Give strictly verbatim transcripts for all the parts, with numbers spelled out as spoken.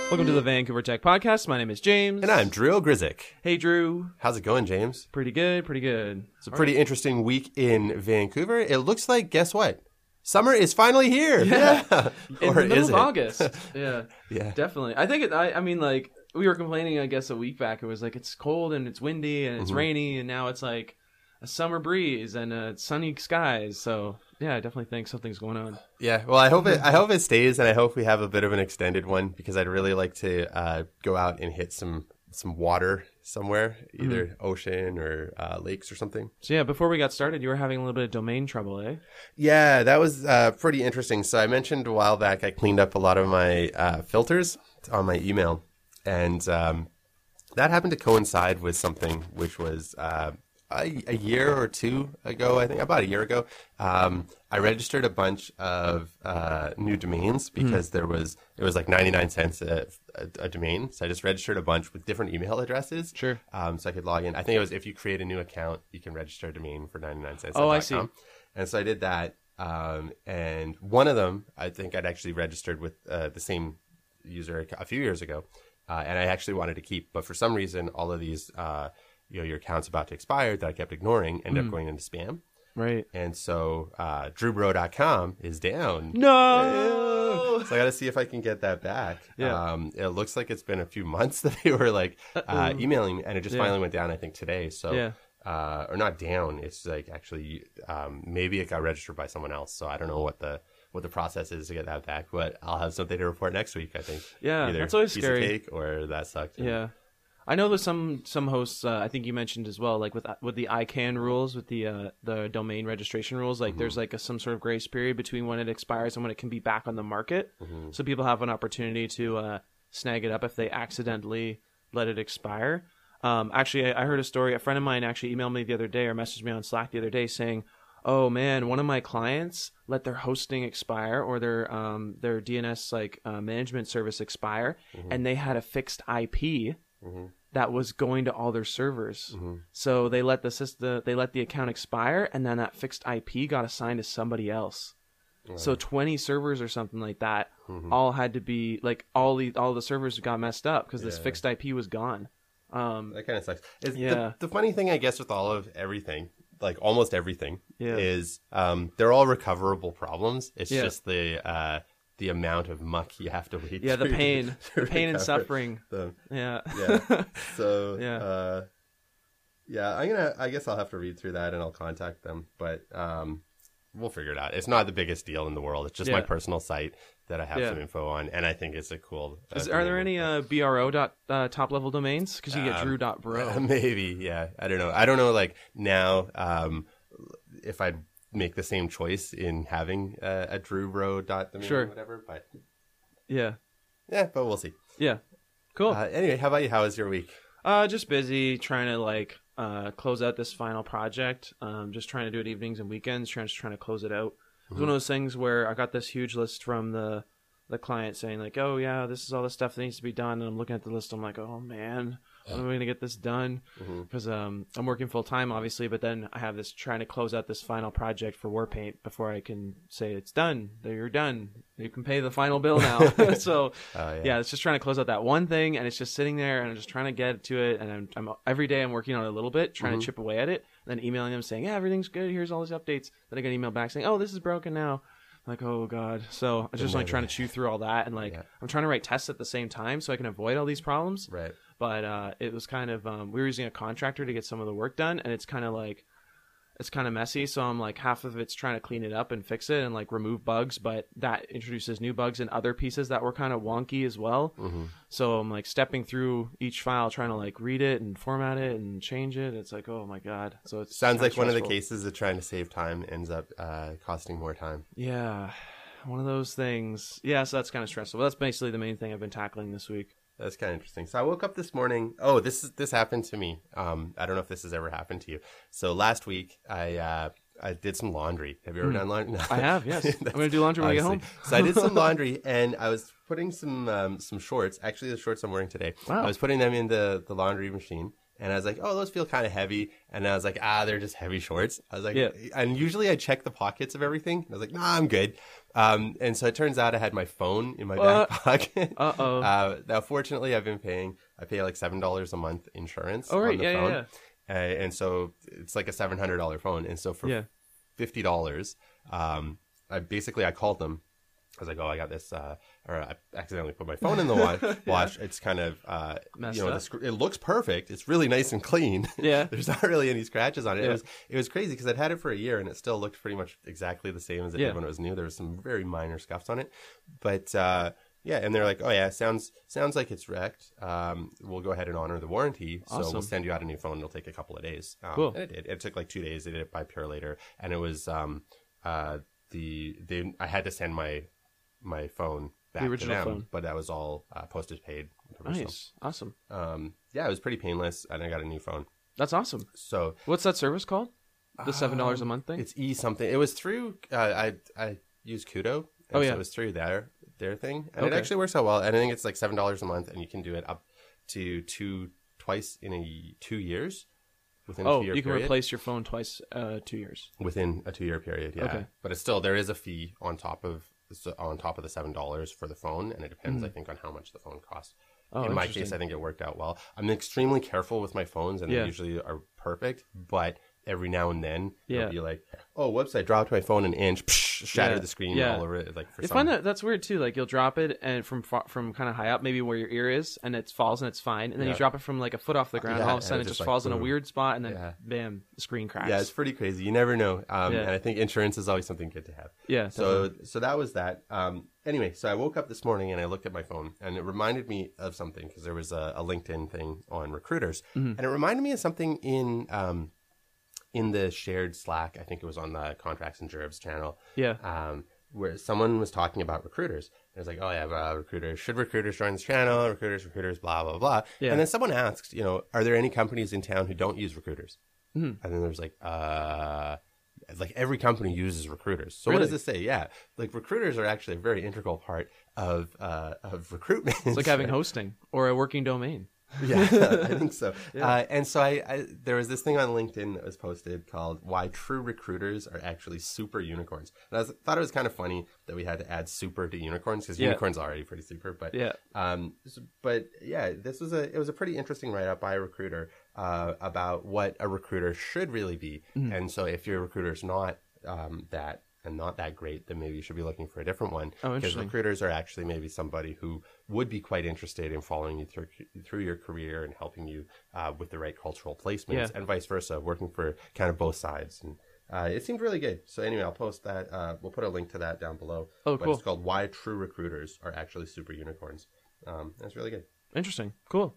Welcome to the Vancouver Tech Podcast. My name is James. And I'm Drew Grizik. Hey, Drew. How's it going, James? Pretty good, pretty good. It's a pretty right. interesting week in Vancouver. It looks like, guess what? Summer is finally here. Yeah. yeah. In or the middle is of it? August. Yeah. Yeah. Definitely. I think, it, I, I mean, like, we were complaining, I guess, a week back. It was like, it's cold and it's windy and it's mm-hmm. rainy. And now it's like a summer breeze and uh, sunny skies. So... yeah, I definitely think something's going on. Yeah, well, I hope it. I hope it stays, and I hope we have a bit of an extended one because I'd really like to uh, go out and hit some some water somewhere, either mm-hmm. ocean or uh, lakes or something. So yeah, before we got started, you were having a little bit of domain trouble, eh? Yeah, that was uh, pretty interesting. So I mentioned a while back I cleaned up a lot of my uh, filters on my email, and um, that happened to coincide with something which was. Uh, A, a year or two ago, I think about a year ago, um, I registered a bunch of uh, new domains because mm. there was it was like ninety-nine cents a, a, a domain. So I just registered a bunch with different email addresses. Sure. Um, so I could log in. I think it was if you create a new account, you can register a domain for ninety-nine cents. Oh, I see. And so I did that. Um, and one of them, I think I'd actually registered with uh, the same user a few years ago, uh, and I actually wanted to keep. But for some reason, all of these. Uh, you know, your account's about to expire that I kept ignoring, ended mm. up going into spam. Right. And so uh, drew bro dot com is down. No! So I got to see if I can get that back. Yeah. Um, it looks like it's been a few months that they were like uh, emailing me, and it just yeah. finally went down, I think, today. So, yeah. uh, or not down. It's like actually um, maybe it got registered by someone else. So I don't know what the what the process is to get that back, but I'll have something to report next week, I think. Yeah, Either that's always piece scary. Of cake or that sucked. Yeah. I know there's some some hosts. Uh, I think you mentioned as well, like with with the I C A N rules, with the uh, the domain registration rules. Like, mm-hmm. there's like a, some sort of grace period between when it expires and when it can be back on the market. Mm-hmm. So people have an opportunity to uh, snag it up if they accidentally let it expire. Um, actually, I, I heard a story. A friend of mine actually emailed me the other day or messaged me on Slack the other day saying, "Oh man, one of my clients let their hosting expire or their um, their D N S like uh, management service expire, mm-hmm. and they had a fixed I P." Mm-hmm. That was going to all their servers. Mm-hmm. So they let the system, they let the account expire, and then that fixed I P got assigned to somebody else. Right. So twenty servers or something like that, mm-hmm. all had to be like all the all the servers got messed up because yeah. this fixed I P was gone. Um, that kind of sucks. It's yeah. The, the funny thing, I guess, with all of everything, like almost everything, yeah. is um, they're all recoverable problems. It's yeah. just the uh, the amount of muck you have to wait. Yeah, the through pain, to, to the pain and recover suffering. them. Yeah, yeah. So yeah, uh, yeah. I'm gonna. I guess I'll have to read through that and I'll contact them. But um, we'll figure it out. It's not the biggest deal in the world. It's just yeah. my personal site that I have yeah. some info on, and I think it's a cool. Uh, Is, are there any uh, B R O dot uh, top level domains? Because you get um, drew dot bro. Uh, maybe, yeah. I don't know. I don't know. Like now, um, if I'd make the same choice in having uh, a drew bro dot domain sure. or whatever, but yeah, yeah. But we'll see. Yeah, cool. Uh, anyway, how about you? How was your week? Uh, just busy trying to like uh close out this final project. Um, just trying to do it evenings and weekends. Trying just trying to close it out. It's mm-hmm. one of those things where I got this huge list from the the client saying like, oh yeah, this is all the stuff that needs to be done. And I'm looking at the list. I'm like, oh man, when am I going to get this done? Because mm-hmm. um, I'm working full time, obviously, but then I have this trying to close out this final project for Warpaint before I can say it's done. There, you're done. You can pay the final bill now. so oh, yeah. yeah, it's just trying to close out that one thing, and it's just sitting there, and I'm just trying to get to it. And I'm, I'm every day I'm working on it a little bit, trying mm-hmm. to chip away at it, and then emailing them saying, yeah, everything's good. Here's all these updates. Then I get an email back saying, oh, this is broken now. Like, oh god. So I'm just like trying to chew through all that, and like yeah. I'm trying to write tests at the same time so I can avoid all these problems. Right. But uh, it was kind of um, we were using a contractor to get some of the work done, and it's kind of like it's kind of messy. So I'm like half of it's trying to clean it up and fix it and like remove bugs, but that introduces new bugs in other pieces that were kind of wonky as well. Mm-hmm. So I'm like stepping through each file, trying to like read it and format it and change it. It's like, oh my god. So it sounds like one of the cases of trying to save time ends up uh, costing more time. Yeah, one of those things. Yeah, so that's kind of stressful. But that's basically the main thing I've been tackling this week. That's kind of interesting. So I woke up this morning. Oh, this is this happened to me. Um, I don't know if this has ever happened to you. So last week I uh, I did some laundry. Have you ever mm. done laundry? No. I have. Yes. I'm going to do laundry when I get home. So I did some laundry, and I was putting some um, some shorts. Actually, the shorts I'm wearing today. Wow. I was putting them in the, the laundry machine. And I was like, oh, those feel kind of heavy. And I was like, ah, they're just heavy shorts. I was like, yeah. And usually I check the pockets of everything. I was like, nah, I'm good. Um, and so it turns out I had my phone in my Uh, back pocket. Uh-oh. Uh, now, fortunately, I've been paying, I pay like seven dollars a month insurance Oh, right. on the Yeah, yeah, phone. yeah. Uh, and so it's like a seven hundred dollars phone. And so for Yeah. fifty dollars, um, I basically, I called them. I was like, oh, I got this, uh, or I accidentally put my phone in the watch. watch. It's kind of, uh, Messed you know, the up. sc- it looks perfect. It's really nice and clean. Yeah. There's not really any scratches on it. Yeah. It was, it was crazy because I'd had it for a year and it still looked pretty much exactly the same as it Yeah. did when it was new. There was some very minor scuffs on it, but, uh, yeah, and they're like, oh yeah, sounds sounds like it's wrecked. Um, we'll go ahead and honor the warranty, so Awesome. we'll send you out a new phone. It'll take a couple of days. Um, Cool. And it did. It took like two days. They did it by Purelator, and it was um, uh, the they. I had to send my my phone back The original to them, phone. but that was all uh, postage paid. whatever. Nice. Awesome. So, um, yeah, it was pretty painless, and I got a new phone. That's awesome. So What's that service called? The seven dollars a month thing? it's e something. It was through. Uh, I I use Kudo. And Oh, so yeah. it was through their their thing, and Okay. it actually works out well. And I think it's like seven dollars a month, and you can do it up to two twice in a two years within a Oh, two year you can period. replace your phone twice uh two years. Within a two year period, yeah. Okay. But it's still there is a fee on top of so on top of the seven dollars for the phone, and it depends, I think, on how much the phone costs. Mm. Oh, in my interesting. case, I think it worked out well. I'm extremely careful with my phones, and Yeah. they usually are perfect, but every now and then Yeah. it'll be like, oh, whoops, I dropped my phone an inch, psh, shattered Yeah. the screen Yeah. all over it. Like for I some, find that that's weird too. Like you'll drop it and from far, from kind of high up, maybe where your ear is, and it falls and it's fine. And then Yeah. you drop it from like a foot off the ground, Yeah, and all of a and sudden it it's just just like, falls in a boom. weird spot, and then Yeah. bam, the screen cracks. Yeah, it's pretty crazy. You never know. Um, Yeah. And I think insurance is always something good to have. Yeah, So so that was that. Um, anyway, so I woke up this morning and I looked at my phone, and it reminded me of something because there was a, a LinkedIn thing on recruiters, Mm-hmm. and it reminded me of something in um, in the shared Slack. I think it was on the Contracts and Gerbs channel. Yeah. Um, where someone was talking about recruiters. It was like, oh yeah, uh, recruiters. Should recruiters join this channel? Recruiters, recruiters, blah blah blah. Yeah. And then someone asked, you know, are there any companies in town who don't use recruiters? Mhm. And then there was like, uh, like every company uses recruiters. So what Really? does this say? Yeah, like recruiters are actually a very integral part of uh, of recruitment. It's like having hosting or a working domain. Yeah, I think so. Uh, and so I, I, there was this thing on LinkedIn that was posted called "Why True Recruiters Are Actually Super Unicorns." And I was, thought it was kind of funny that we had to add "super" to unicorns because Yeah. unicorns are already pretty super. But Yeah. um, so- but yeah, this was a it was a pretty interesting write up by a recruiter uh, about what a recruiter should really be. Mm-hmm. And so if your recruiter is not um, that and not that great, then maybe you should be looking for a different one. Oh, Because interesting. recruiters are actually maybe somebody who would be quite interested in following you through through your career and helping you uh, with the right cultural placements, Yeah. and vice versa, working for kind of both sides. And uh, it seemed really good. So anyway, I'll post that. Uh, we'll put a link to that down below. Oh, but cool. It's called "Why True Recruiters Are Actually Super Unicorns." Um, that's really good. Interesting. Cool.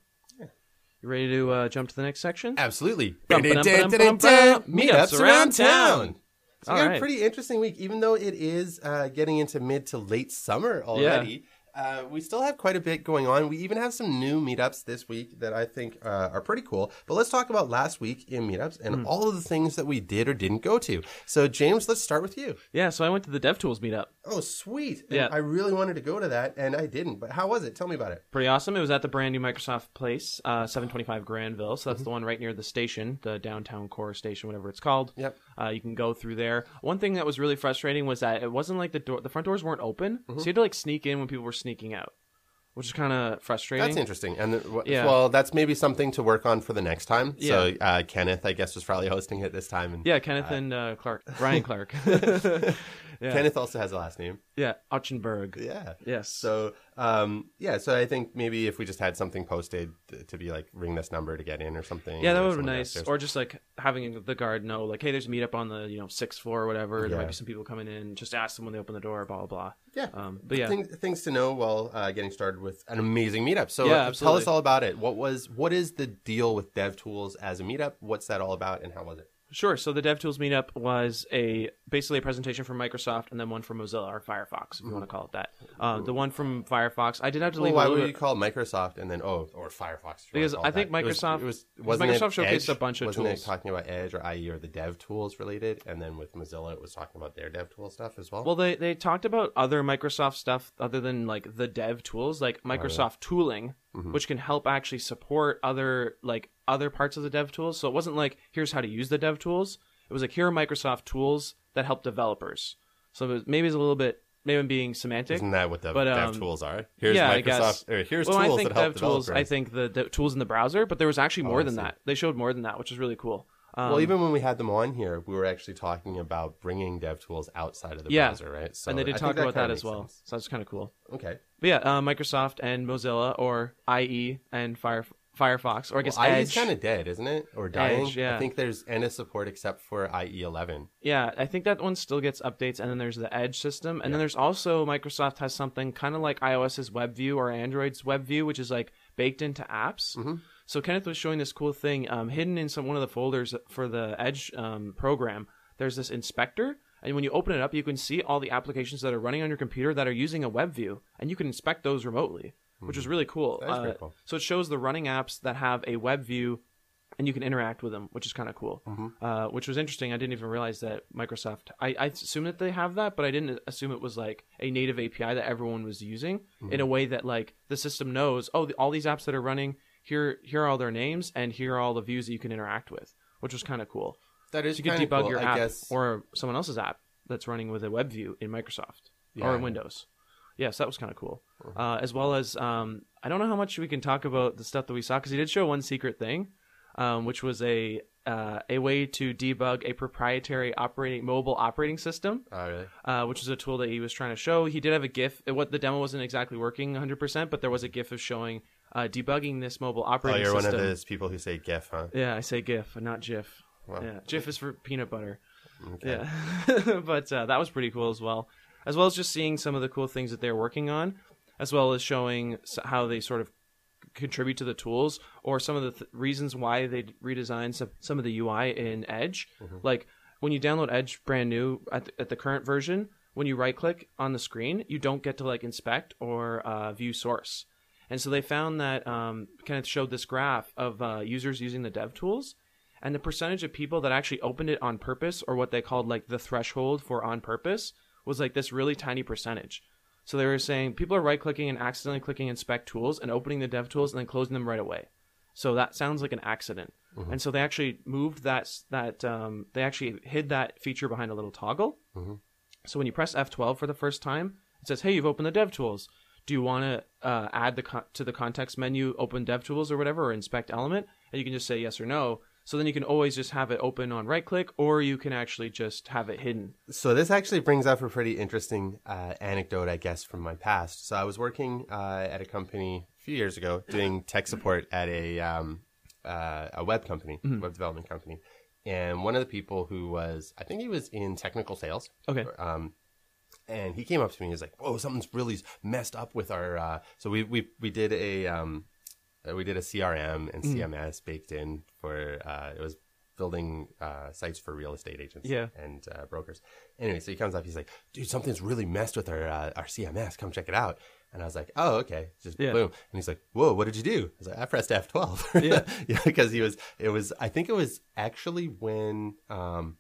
You ready to uh, jump to the next section? Absolutely. Bum, ba-dum, ba-dum, ba-dum, ba-dum. Meetups around town. So All we got right. a pretty interesting week, even though it is uh, getting into mid to late summer already. Uh, we still have quite a bit going on. We even have some new meetups this week that I think uh, are pretty cool. But let's talk about last week in meetups and Hmm. all of the things that we did or didn't go to. So, James, let's start with you. Yeah, so I went to the DevTools meetup. Oh, sweet. And Yeah. I really wanted to go to that, and I didn't. But how was it? Tell me about it. Pretty awesome. It was at the brand new Microsoft Place, uh, seven twenty-five Granville. So Mm-hmm. that's the one right near the station, the downtown core station, whatever it's called. Yep. Uh, you can go through there. One thing that was really frustrating was that it wasn't like the door, the front doors weren't open, Mm-hmm. so you had to like sneak in when people were sneaking out, which is kind of frustrating. That's interesting. And uh, w- Yeah. well, that's maybe something to work on for the next time. So, Yeah. uh, Kenneth, I guess, was probably hosting it this time. And Yeah, Kenneth and uh, Clark, Ryan Clark. yeah, Kenneth also has a last name. yeah, Ochsenberg. Yeah. Yes. So, um, yeah, so I think maybe if we just had something posted to, to be like, ring this number to get in or something. Yeah, that or would be someone nice. upstairs. Or just like having the guard know, like, hey, there's a meetup on the you know sixth floor or whatever. There Yeah. might be some people coming in. Just ask them when they open the door. Blah blah blah. Yeah. Um, but yeah, Things, things to know while uh, getting started with an amazing meetup. So Yeah, uh, tell absolutely. us all about it. What was what is the deal with DevTools as a meetup? What's that all about, and how was it? sure. So the DevTools meetup was a basically a presentation from Microsoft and then one from Mozilla or Firefox, if you want to call it that. Uh, the one from Firefox, I did have to Well, leave. why a little would bit- you call Microsoft and then oh or Firefox? if you wanna Because call I it think that. It was- Microsoft- it was, because wasn't Microsoft it showcased Edge? a bunch of wasn't tools. it talking about Edge or I E or the Dev Tools related, and then with Mozilla it was talking about their Dev Tool stuff as well. Well, they they talked about other Microsoft stuff other than like the dev tools, like Microsoft tooling, which can help actually support other like other parts of the dev tools. So it wasn't like here's how to use the dev tools. It was like here are Microsoft tools that help developers. So it was, maybe it's a little bit maybe I'm being semantic. Isn't that what the but, dev um, tools are? Here's yeah, I Microsoft. guess. Or here's well, tools I think that help dev tools. developers. I think the, the tools in the browser, but there was actually more Oh, I than see. that. They showed more than that, which is really cool. Um, Well, even when we had them on here, we were actually talking about bringing dev tools outside of the Yeah. browser, right? So and they did I talk think about that kinda as well. makes sense. So that's kind of cool. Okay. But yeah, uh, Microsoft and Mozilla, or I E and Fire, Firefox, or I guess Well, I E Edge. is kind of dead, isn't it? Or dying? Edge, yeah. I think there's N S support except for I E eleven. Yeah, I think that one still gets updates, and then there's the Edge system, and then there's also Microsoft has something kind of like iOS's WebView or Android's WebView, which is like baked into apps. Mm-hmm. So Kenneth was showing this cool thing um, hidden in some one of the folders for the Edge um, program. There's this inspector, and when you open it up, you can see all the applications that are running on your computer that are using a web view, and you can inspect those remotely, which is really cool. That is Uh, pretty cool. So it shows the running apps that have a web view, and you can interact with them, which is kind of cool. Mm-hmm. Uh, which was interesting. I didn't even realize that Microsoft. I, I assume that they have that, but I didn't assume it was like a native A P I that everyone was using Mm-hmm. in a way that like the system knows. Oh, the, all these apps that are running here. Here are all their names, and here are all the views that you can interact with, which was kind of cool. That is So you could kinda debug cool, your I app guess. or someone else's app that's running with a web view in Microsoft or Yeah. in Windows. Yes, that was kind of cool. Uh, as well as, um, I don't know how much we can talk about the stuff that we saw, because he did show one secret thing, um, which was a uh, a way to debug a proprietary operating mobile operating system, Oh, really? uh, which is a tool that he was trying to show. He did have a GIF. It, what the demo wasn't exactly working one hundred percent, but there was a GIF of showing uh, debugging this mobile Oh, operating you're system. one of those people who say GIF, huh? Yeah, I say GIF, and not GIF. Wow. Yeah, GIF is for peanut butter. Okay. Yeah, but uh, that was pretty cool as well. As well as just seeing some of the cool things that they're working on, as well as showing s- how they sort of contribute to the tools or some of the th- reasons why they redesigned some, some of the U I in Edge. Like when you download Edge brand new at the, at the current version, when you right click on the screen, you don't get to like inspect or uh, view source. And so they found that um, Kenneth showed this graph of uh, users using the dev tools, and the percentage of people that actually opened it on purpose, or what they called like the threshold for on purpose, was like this really tiny percentage. So they were saying people are right clicking and accidentally clicking inspect tools and opening the dev tools and then closing them right away. So that sounds like an accident. Mm-hmm. And so they actually moved that that um, they actually hid that feature behind a little toggle. Mm-hmm. So when you press F twelve for the first time, it says, "Hey, you've opened the dev tools. Do you want to uh, add the con- to the context menu, open dev tools or whatever, or inspect element?" And you can just say yes or no. So then you can always just have it open on right click, or you can actually just have it hidden. So this actually brings up a pretty interesting uh, anecdote, I guess, from my past. So I was working uh, at a company a few years ago doing tech support at a um, uh, a web company, web development company. And one of the people who was, I think he was in technical sales. Okay. Um, and he came up to me and was like, "Whoa, something's really messed up with our." Uh... So we we we did a um, uh, we did a C R M and C M S baked in for uh, it was building uh, sites for real estate agents Yeah. and uh, brokers. Anyway, so he comes up, he's like, "Dude, something's really messed with our uh, our C M S. Come check it out." And I was like, "Oh, okay." Just Yeah. boom. And he's like, "Whoa, what did you do?" I was like, "I pressed F twelve." Yeah. yeah, because he was. It was. I think it was actually when. Um,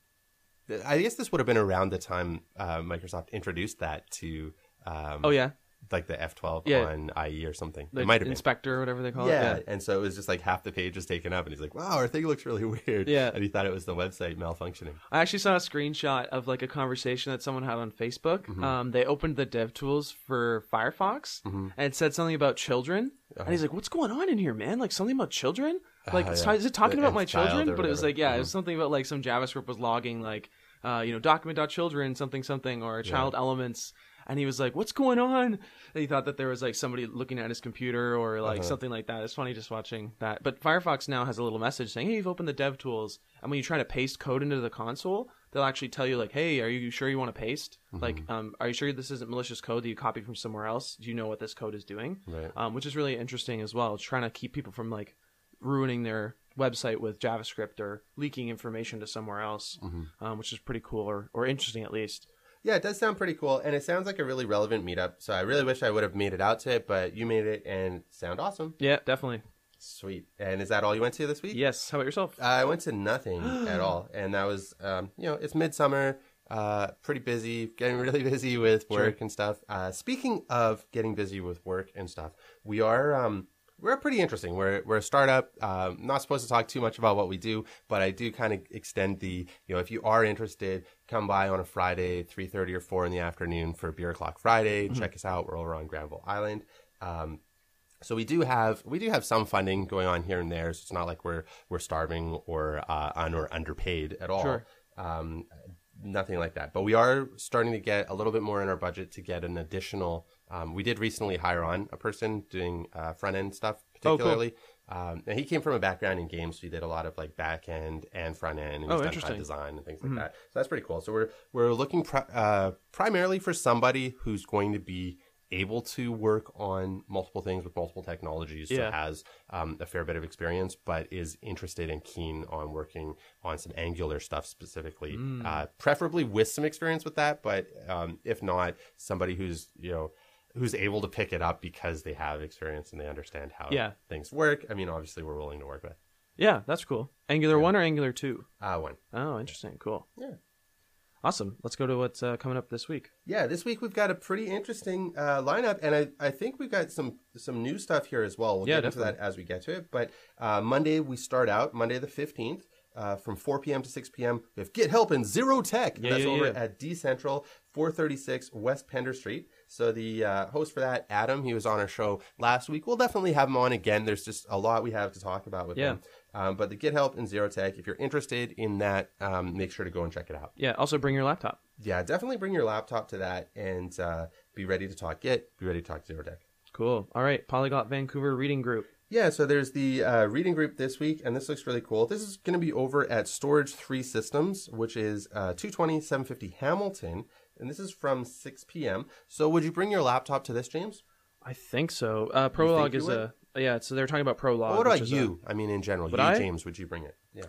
I guess this would have been around the time uh, Microsoft introduced that to. Um, Oh yeah, Like the F twelve Yeah. on I E or something. the it might have been. inspector or whatever they call Yeah. it. and so it was just like half the page was taken up, and he's like, "Wow, our thing looks really weird." Yeah. and he thought it was the website malfunctioning. I actually saw a screenshot of like a conversation that someone had on Facebook. Mm-hmm. Um, they opened the dev tools for Firefox, and it said something about children. And he's like, "What's going on in here, man? Like something about children? Like, Uh-huh, it's- yeah. is it talking The about my nth child children?" or But it was whatever. like, yeah, it was Mhm. something about like some JavaScript was logging like, uh, you know, document.children something something or child elements. And he was like, "What's going on?" And he thought that there was like somebody looking at his computer or like Uh-huh. something like that. It's funny just watching that. But Firefox now has a little message saying, "Hey, you've opened the dev tools." And when you try to paste code into the console, they'll actually tell you like, "Hey, are you sure you want to paste? Mm-hmm. Like, um, are you sure this isn't malicious code that you copied from somewhere else? Do you know what this code is doing?" Right. Um, which is really interesting as well. It's trying to keep people from like ruining their website with JavaScript or leaking information to somewhere else, Mm-hmm. um, which is pretty cool or, or interesting at least. Yeah, it does sound pretty cool, and it sounds like a really relevant meetup. So I really wish I would have made it out to it, but you made it and it sound awesome. Yeah, definitely. Sweet. And is that all you went to this week? Yes. How about yourself? Uh, I went to nothing at all, and that was, um, you know, it's midsummer, uh, pretty busy, getting really busy with work Sure. and stuff. Uh, speaking of getting busy with work and stuff, we are um, we're pretty interesting. We're we're a startup. Um, not supposed to talk too much about what we do, but I do kind of extend the, you know, if you are interested, come by on a Friday, three thirty or four in the afternoon for Beer O'Clock Friday. Mm-hmm. Check us out. We're over on Granville Island. Um, so we do have we do have some funding going on here and there. So it's not like we're we're starving or uh, un or underpaid at all. Sure. Um, nothing like that. But we are starting to get a little bit more in our budget to get an additional. Um, we did recently hire on a person doing uh, front end stuff, particularly. Oh, cool. um, and he came from a background in games. So he did a lot of like back end and front end, and oh, he's done interesting. design and things like Mm-hmm. that. So that's pretty cool. So we're we're looking pr- uh, primarily for somebody who's going to be able to work on multiple things with multiple technologies, yeah. so has um, a fair bit of experience, but is interested and keen on working on some Angular stuff specifically, mm. uh, preferably with some experience with that. But um, if not, somebody who's, you know, who's able to pick it up because they have experience and they understand how yeah. things work. I mean, obviously we're willing to work with. Yeah, that's cool. Angular yeah. one or Angular two? Uh, one. Oh, interesting. Cool. Yeah. Awesome. Let's go to what's uh, coming up this week. Yeah, this week we've got a pretty interesting uh, lineup, and I, I think we've got some some new stuff here as well. We'll yeah, get definitely. into that as we get to it. But uh, Monday we start out, Monday the fifteenth, uh, from four p.m. to six p.m. We have Get Help and Zero Tech. Yeah, That's yeah, over yeah. at D-Central, four thirty-six West Pender Street. So the uh, host for that, Adam, he was on our show last week. We'll definitely have him on again. There's just a lot we have to talk about with yeah. him. Um, but the Get Help and Zero Tech, if you're interested in that, um, make sure to go and check it out. Yeah, also bring your laptop. Yeah, definitely bring your laptop to that and uh, be ready to talk Git, be ready to talk Zero Tech. Cool. All right, Polyglot Vancouver Reading Group. Yeah, so there's the uh, reading group this week, and this looks really cool. This is going to be over at Storage three Systems, which is uh, two twenty, seven fifty Hamilton, and this is from six p.m. So would you bring your laptop to this, James? I think so. Uh, Prologue is a... Yeah, so they're talking about Prologue. Well, what about you? A, I mean, in general, you, I? James, would you bring it? Yeah.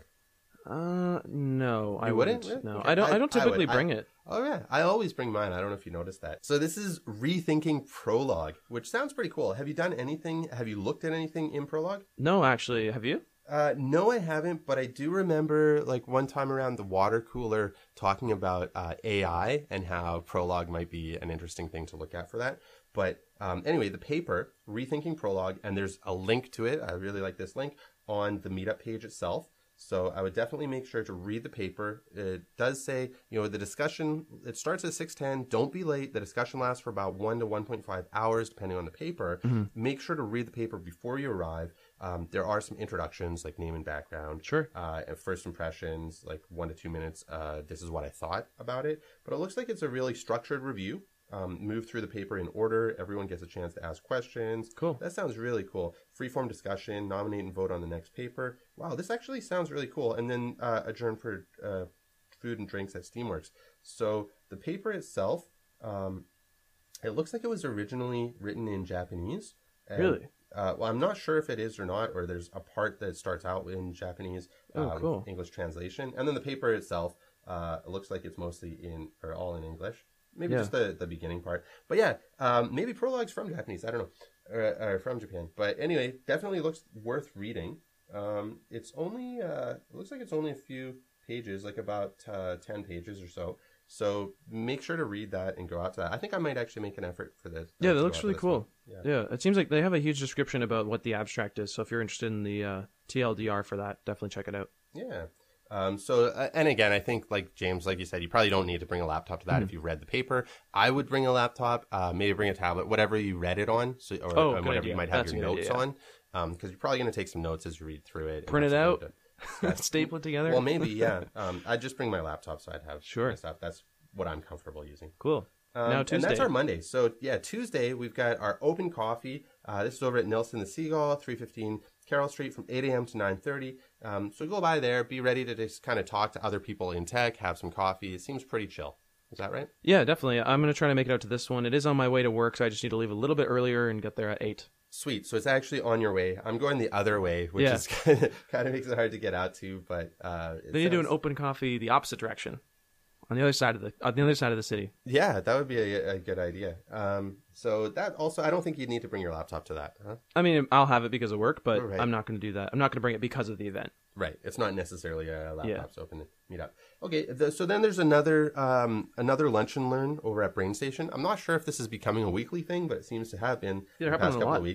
Uh, no, you I wouldn't. wouldn't. No, okay. I don't. I, I don't typically I bring I, it. Oh yeah, I always bring mine. I don't know if you noticed that. So this is Rethinking Prologue, which sounds pretty cool. Have you done anything? Have you looked at anything in Prologue? No, actually, have you? Uh, no, I haven't, but I do remember like one time around the water cooler talking about uh, A I and how Prologue might be an interesting thing to look at for that. But um, anyway, the paper, Rethinking Prologue, and there's a link to it. I really like this link on the meetup page itself. So I would definitely make sure to read the paper. It does say, you know, the discussion, it starts at six ten. Don't be late. The discussion lasts for about one to one point five hours, depending on the paper. Mm-hmm. Make sure to read the paper before you arrive. Um, there are some introductions, like name and background. Sure. Uh, and first impressions, like one to two minutes. Uh, this is what I thought about it. But it looks like it's a really structured review. Um, move through the paper in order. Everyone gets a chance to ask questions. Cool. That sounds really cool. Freeform discussion, nominate and vote on the next paper. Wow, this actually sounds really cool. And then uh, adjourn for uh, food and drinks at Steamworks. So the paper itself, um, it looks like it was originally written in Japanese. And, really? Uh, well, I'm not sure if it is or not, or there's a part that starts out in Japanese oh, uh, cool. with English translation. And then the paper itself, uh, it looks like it's mostly in, or all in English. Maybe yeah. just the, the beginning part. But yeah, um, maybe Prologue's from Japanese. I don't know. Or, or from Japan. But anyway, definitely looks worth reading. Um, it's only, uh, it looks like it's only a few pages, like about uh, ten pages or so. So make sure to read that and go out to that. I think I might actually make an effort for this. Yeah, that looks really cool. Yeah. yeah, it seems like they have a huge description about what the abstract is. So if you're interested in the uh, T L D R for that, definitely check it out. Yeah. Um, so, uh, and again, I think like James, like you said, you probably don't need to bring a laptop to that mm-hmm. if you read the paper. I would bring a laptop, uh, maybe bring a tablet, whatever you read it on, so or oh, whatever idea. you might have That's your notes idea, yeah. on, um, because you're probably going to take some notes as you read through it. Print it out, staple it together. Well, maybe, yeah. Um, I'd just bring my laptop, so I'd have sure. my stuff. That's what I'm comfortable using. Cool. Um, now Tuesday. And that's our Monday. So yeah, Tuesday we've got our open coffee. Uh, this is over at Nelson the Seagull, three fifteen Carroll Street from eight a.m. to nine thirty. Um, so go by there, be ready to just kind of talk to other people in tech, have some coffee. It seems pretty chill. Is that right? Yeah, definitely. I'm going to try to make it out to this one. It is on my way to work, so I just need to leave a little bit earlier and get there at eight. Sweet. So it's actually on your way. I'm going the other way, which yeah. is kind of, kind of makes it hard to get out to. But uh, they need to do an open coffee the opposite direction. On the other side of the on the other side of the city. Yeah, that would be a, a good idea. Um, so that also, I don't think you'd need to bring your laptop to that, huh? I mean, I'll have it because of work, but right. I'm not going to do that. I'm not going to bring it because of the event. Right. It's not necessarily a laptop's yeah. open to meet up. Okay. The, so then there's another um, another lunch and learn over at Brain Station. I'm not sure if this is becoming a weekly thing, but it seems to have been yeah, the past couple a lot. of weeks.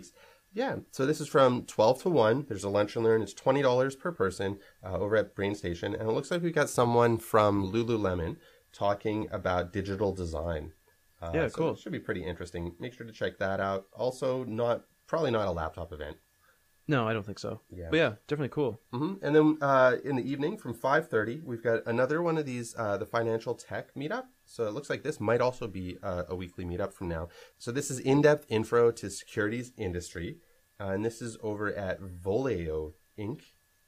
Yeah, so this is from twelve to one. There's a lunch and learn. It's twenty dollars per person uh, over at Brain Station. And it looks like we've got someone from Lululemon talking about digital design. Uh, Yeah, so cool. It should be pretty interesting. Make sure to check that out. Also, not probably not a laptop event. No, I don't think so. Yeah. But yeah, definitely cool. hmm And then uh, in the evening from five thirty, we've got another one of these, uh, the Financial Tech Meetup. So it looks like this might also be uh, a weekly meetup from now. So this is in-depth intro to securities industry. Uh, and this is over at Voleo Incorporated.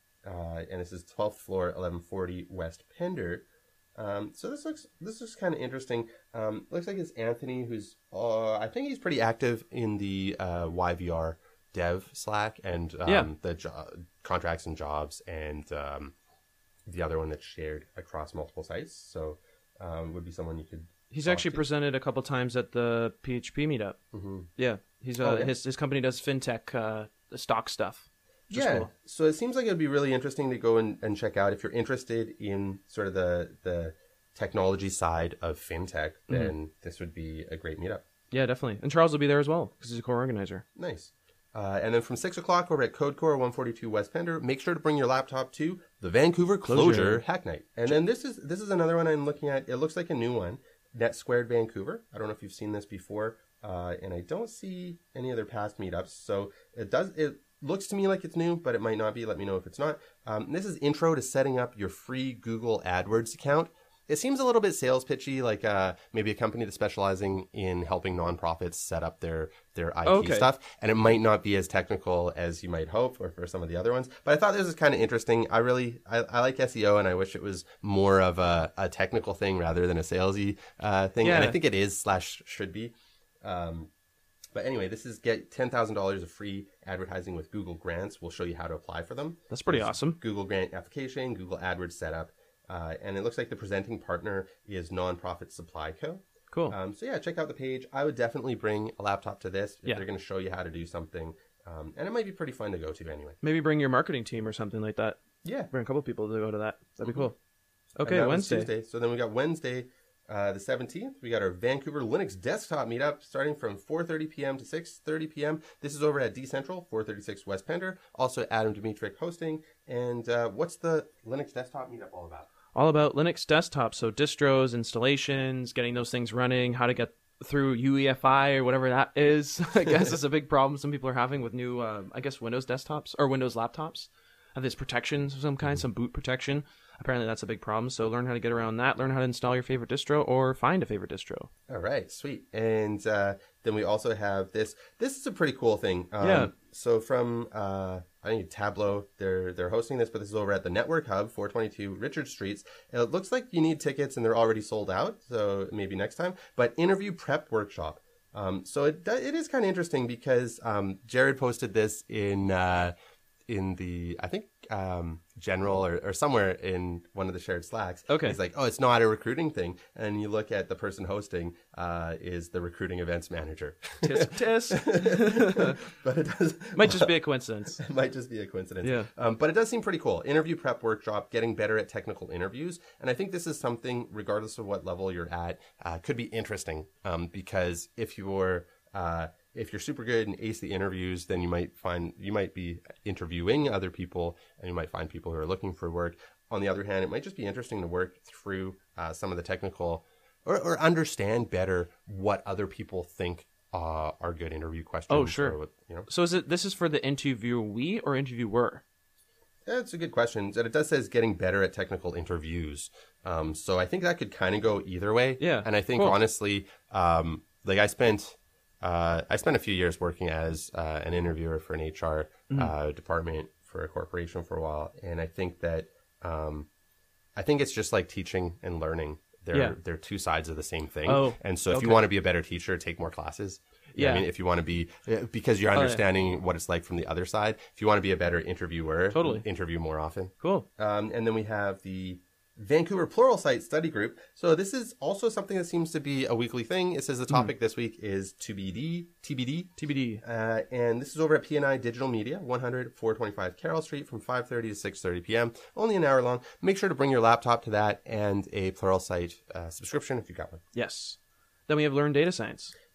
Uh, and this is twelfth floor, eleven forty West Pender. Um, so this looks this looks kind of interesting. Um, looks like it's Anthony, who's uh, I think he's pretty active in the uh, Y V R dev Slack and um, Yeah. the jo- contracts and jobs, and um, the other one that's shared across multiple sites. So um, would be someone you could. He's talk actually to. presented a couple times at the P H P meetup. Mhm. Yeah, he's uh, Oh, yeah. his his company does fintech uh, stock stuff. which is Yeah. cool. So it seems like it would be really interesting to go and, and check out if you're interested in sort of the the technology side of fintech. Then this would be a great meetup. Yeah, definitely. And Charles will be there as well because he's a core organizer. Nice. Uh, and then from six o'clock over at CodeCore one forty-two West Pender, make sure to bring your laptop to the Vancouver Closure, Closure. Hack Night. And then this is this is another one I'm looking at. It looks like a new one, Net Squared Vancouver. I don't know if you've seen this before, uh, and I don't see any other past meetups. So it does it looks to me like it's new, but it might not be. Let me know if it's not. Um, this is intro to setting up your free Google AdWords account. It seems a little bit sales pitchy, like uh, maybe a company that's specializing in helping nonprofits set up their their I T Okay. stuff, and it might not be as technical as you might hope, or for some of the other ones. But I thought this was kind of interesting. I really I, I like S E O, and I wish it was more of a, a technical thing rather than a salesy uh, thing. And I Yeah. think it is slash should be. Um, but anyway, this is get ten thousand dollars of free advertising with Google Grants. We'll show you how to apply for them. That's pretty There's awesome. Google Grant application, Google AdWords setup. Uh, and it looks like the presenting partner is Nonprofit Supply Co. Cool. Um, so yeah, check out the page. I would definitely bring a laptop to this if Yeah. they're going to show you how to do something. Um, and it might be pretty fun to go to anyway. Maybe bring your marketing team or something like that. Yeah. Bring a couple people to go to that. That'd be cool. And Okay, that was Wednesday. Tuesday. So then we got Wednesday, uh, the seventeenth. We got our Vancouver Linux desktop meetup starting from four thirty p.m. to six thirty p.m. This is over at Decentral, four thirty-six West Pender. Also Adam Dimitrick hosting. And uh, what's the Linux desktop meetup all about? All about Linux desktop, so distros, installations, getting those things running, how to get through U E F I or whatever that is. I guess it's a big problem some people are having with new, uh, I guess, Windows desktops or Windows laptops. Have this protections of some kind, some boot protection. Apparently that's a big problem, so learn how to get around that, learn how to install your favorite distro or find a favorite distro. All right, sweet. And uh, then we also have this. This is a pretty cool thing. Um, Yeah. So from uh, I think Tableau, they're they're hosting this, but this is over at the Network Hub, four twenty-two Richard Streets. And it looks like you need tickets, and they're already sold out. So maybe next time. But interview prep workshop. Um, so it do- it is kind of interesting because um, Jared posted this in uh, in the I think um, general or, or somewhere in one of the shared Slacks. Okay. He's like, oh, it's not a recruiting thing. And you look at the person hosting uh, is the recruiting events manager. Tisk tisk. But it does Might just be a coincidence. it might just be a coincidence. Yeah. Um, but it does seem pretty cool. Interview prep workshop, getting better at technical interviews. And I think this is something, regardless of what level you're at, uh, could be interesting. Um, because if you're, uh, if you're super good and ace the interviews, then you might find, you might be interviewing other people and you might find people who are looking for work. On the other hand, it might just be interesting to work through, uh, some of the technical or, or understand better what other people think uh, are good interview questions. Oh, sure. or what, you know. So is it this is for the interviewee or interviewer? That's a good question. And it does says getting better at technical interviews. Um, so I think that could kind of go either way. Yeah, And I think cool. honestly, um, like I spent, uh, I spent a few years working as uh, an interviewer for an H R Mm-hmm. uh, department for a corporation for a while, and I think that um, I think it's just like teaching and learning. They're Yeah. they're two sides of the same thing. Oh, and so if you okay. want to be a better teacher, take more classes. You know what Yeah. I mean, if you want to be, because you're yeah. understanding what it's like from the other side. If you want to be a better interviewer, Totally. interview more often. Cool. Um, and then we have the Vancouver Pluralsight Study Group. So this is also something that seems to be a weekly thing. It says the topic this week is T B D, T B D. T B D. Uh, and this is over at P and I Digital Media, one hundred, four twenty-five Carroll Street from five thirty to six thirty p.m. Only an hour long. Make sure to bring your laptop to that and a Pluralsight uh, subscription if you got one. Yes. Then we have Learn Data Science.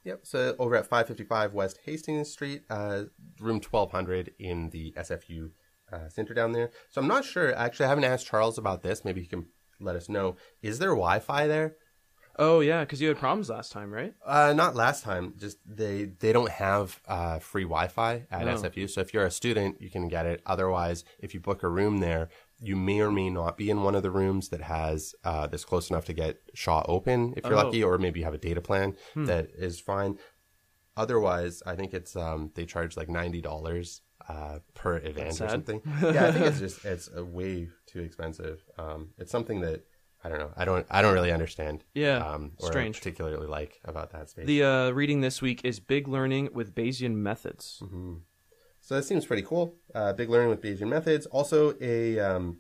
Yep. So over at five fifty-five West Hastings Street, uh, room twelve hundred in the S F U uh, center down there. So I'm not sure. Actually, I haven't asked Charles about this. Maybe he can let us know. Is there Wi-Fi there? Oh, yeah, because you had problems last time, right? Uh, not last time. Just they they don't have uh, free Wi-Fi at Oh. S F U. So if you're a student, you can get it. Otherwise, if you book a room there, you may or may not be in one of the rooms that has uh, that's close enough to get Shaw open if you're Oh. lucky, or maybe you have a data plan that is fine. Otherwise, I think it's um, they charge like ninety dollars uh, per event or sad. something. Yeah, I think it's just it's a way too expensive. Um, it's something that I don't know. I don't I don't really understand. Yeah, um, or strange. particularly like about that space. The uh, reading this week is Big Learning with Bayesian Methods. Mm-hmm. So that seems pretty cool. Uh, Big Learning with Bayesian Methods. Also a um,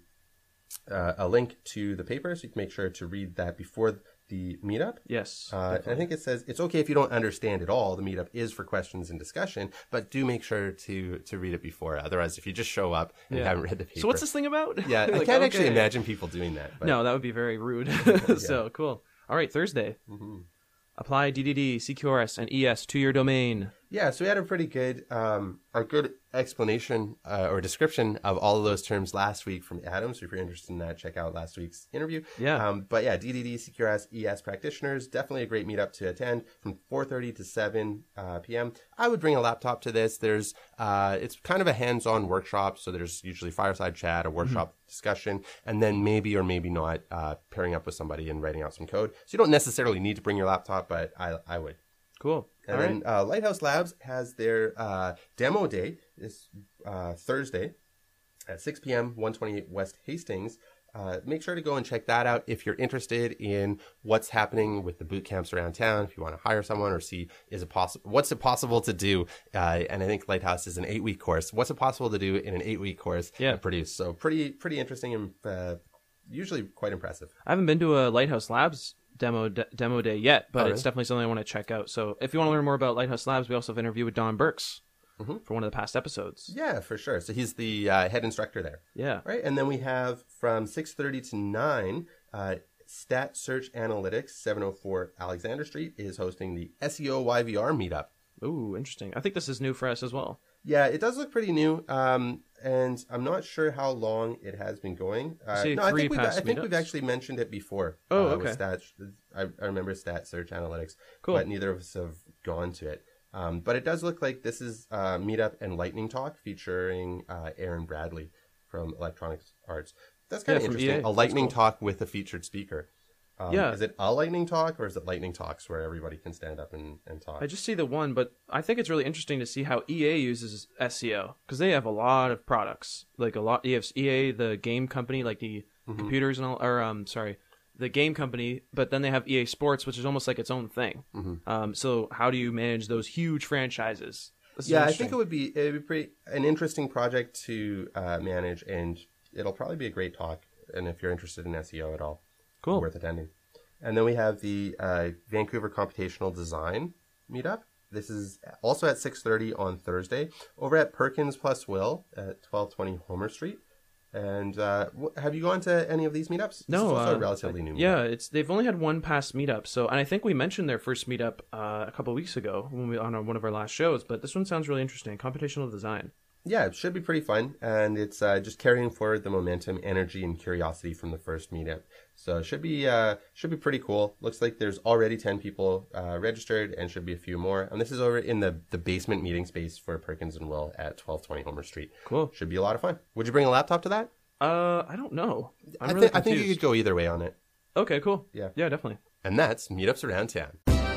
uh, a link to the paper, so you can make sure to read that before the meetup. Yes. Uh, and I think it says it's okay if you don't understand it all. The meetup is for questions and discussion, but do make sure to to read it before. Otherwise, if you just show up and you Yeah. haven't read the paper, So what's this thing about? Yeah, Like, I can't actually okay. imagine people doing that. But, No, that would be very rude. So cool. All right, Thursday. Mm-hmm. Apply D D D, C Q R S, and E S to your domain. Yeah, so we had a pretty good, um, a good explanation uh, or description of all of those terms last week from Adam. So if you're interested in that, check out last week's interview. Yeah. Um, but yeah, D D D, C Q R S, E S practitioners, definitely a great meetup to attend from four thirty to seven uh, p.m. I would bring a laptop to this. There's, uh, it's kind of a hands-on workshop. So there's usually fireside chat, a workshop mm-hmm. discussion, and then maybe or maybe not uh, pairing up with somebody and writing out some code. So you don't necessarily need to bring your laptop, but I, I would. Cool. And All then right. uh, Lighthouse Labs has their uh, demo day this uh, Thursday at six p.m., one twenty-eight West Hastings. Uh, make sure to go and check that out if you're interested in what's happening with the boot camps around town. If you want to hire someone or see is it possible, what's it possible to do? Uh, and I think Lighthouse is an eight-week course. What's it possible to do in an eight-week course? Yeah. To produce? So pretty pretty interesting and uh, usually quite impressive. I haven't been to a Lighthouse Labs demo de- demo day yet, but Oh, it's really? definitely something I want to check out. So if you want to learn more about Lighthouse Labs, we also have an interview with Don Burks Mm-hmm. for one of the past episodes. Yeah, for sure. So he's the uh, head instructor there. Yeah. Right, and then we have from six thirty to nine, uh, Stat Search Analytics, seven oh four Alexander Street, is hosting the S E O Y V R meetup. Ooh, interesting. I think this is new for us as well. Yeah, it does look pretty new, um, and I'm not sure how long it has been going. Uh, say no, I three think, we've, I past think we've meetups? actually mentioned it before. Oh, uh, with okay. Stat, I, I remember Stat Search Analytics, Cool. but neither of us have gone to it. Um, but it does look like this is uh, Meetup and Lightning Talk featuring uh, Aaron Bradley from Electronic Arts. That's kind Yeah, of from interesting. E A. A That's Lightning cool. Talk with a featured speaker. Um, Yeah. Is it a Lightning Talk or is it Lightning Talks where everybody can stand up and, and talk? I just see the one, but I think it's really interesting to see how E A uses S E O because they have a lot of products, like a lot. You have E A, the game company, like the Mm-hmm. computers and all, or um, sorry, the game company. But then they have E A Sports, which is almost like its own thing. Mm-hmm. Um, so how do you manage those huge franchises? This is Yeah, I interesting. think it would be it would be pretty, an interesting project to uh, manage, and it'll probably be a great talk. And if you're interested in S E O at all, Cool. worth attending. And then we have the uh, Vancouver Computational Design meetup. This is also at six thirty on Thursday over at Perkins plus Will at twelve twenty Homer Street. And uh, wh- have you gone to any of these meetups? This No, is also uh, a relatively new. Yeah, meetup. it's they've only had one past meetup. So, and I think we mentioned their first meetup uh, a couple of weeks ago when we on our, one of our last shows. But this one sounds really interesting. Computational design. Yeah, it should be pretty fun, and it's uh, just carrying forward the momentum, energy, and curiosity from the first meetup. So it should be uh, should be pretty cool. Looks like there's already ten people uh, registered, and should be a few more. And this is over in the, the basement meeting space for Perkins and Will at twelve twenty Homer Street. Cool. Should be a lot of fun. Would you bring a laptop to that? Uh, I don't know. I'm I, really thi- I think you confused. could go either way on it. Okay, cool. Yeah. Yeah, definitely. And that's meetups around town.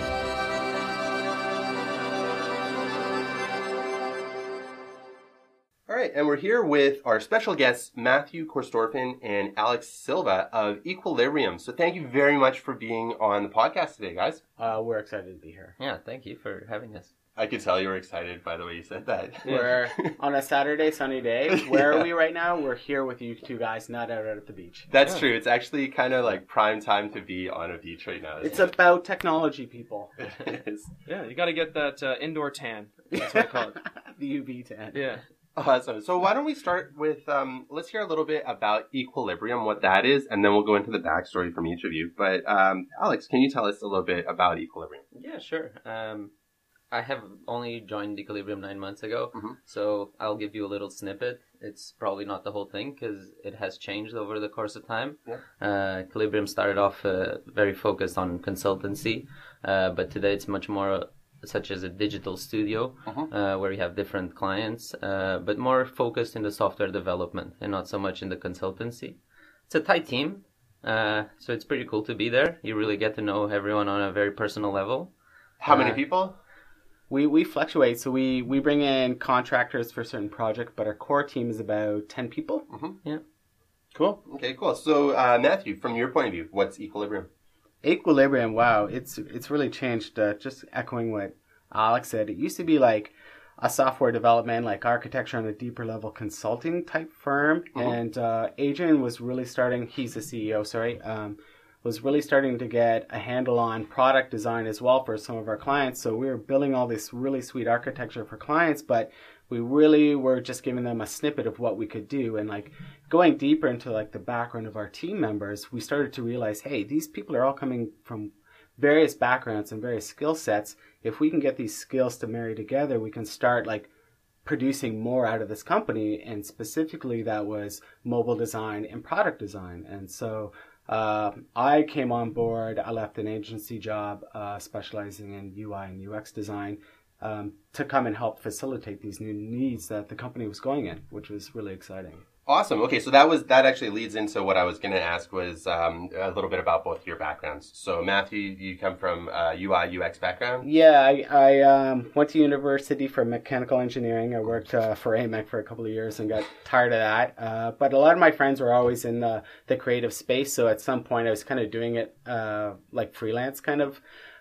All right, and we're here with our special guests, Matthew Korstorfin and Alex Silva of Equilibrium. So thank you very much for being on the podcast today, guys. Uh, we're excited to be here. Yeah, thank you for having us. I could tell you were excited by the way you said that. We're on a Saturday, sunny day. Where are we right now? We're here with you two guys, not out at the beach. That's Yeah. true. It's actually kind of like prime time to be on a beach right now. It's about technology, people. It is. Yeah, you got to get that uh, indoor tan. That's what I call it. The U V tan. Yeah. Awesome. So why don't we start with, um, let's hear a little bit about Equilibrium, what that is, and then we'll go into the backstory from each of you. But um, Alex, can you tell us a little bit about Equilibrium? Yeah, sure. Um, I have only joined Equilibrium nine months ago, mm-hmm. so I'll give you a little snippet. It's probably not the whole thing because it has changed over the course of time. Yeah. Uh, Equilibrium started off uh, very focused on consultancy, uh, but today it's much more such as a digital studio mm-hmm. uh, where we have different clients, uh, but more focused in the software development and not so much in the consultancy. It's a tight team, uh, so it's pretty cool to be there. You really get to know everyone on a very personal level. How uh, many people? We we fluctuate, so we, we bring in contractors for certain projects, but our core team is about ten people. Mm-hmm. Yeah. Cool. Okay, cool. So, uh, Matthew, from your point of view, what's Equilibrium? Equilibrium, wow, it's it's really changed. Uh, just echoing what Alex said, it used to be like a software development, like architecture on a deeper level consulting type firm. Mm-hmm. And uh, Adrian was really starting, he's the C E O, sorry, um, was really starting to get a handle on product design as well for some of our clients. So we were building all this really sweet architecture for clients, but we really were just giving them a snippet of what we could do. And like going deeper into like the background of our team members, we started to realize, hey, these people are all coming from various backgrounds and various skill sets. If we can get these skills to marry together, we can start like producing more out of this company. And specifically that was mobile design and product design. And so uh, I came on board, I left an agency job uh, specializing in U I and U X design um, to come and help facilitate these new needs that the company was going in, which was really exciting. Awesome. Okay, so that was that actually leads into what I was going to ask was um, a little bit about both your backgrounds. So Matthew, you come from uh, U I U X background. Yeah, I, I um, went to university for mechanical engineering. I worked uh, for A M E C for a couple of years and got tired of that. Uh, but a lot of my friends were always in the, the creative space, so at some point I was kind of doing it uh, like freelance kind of.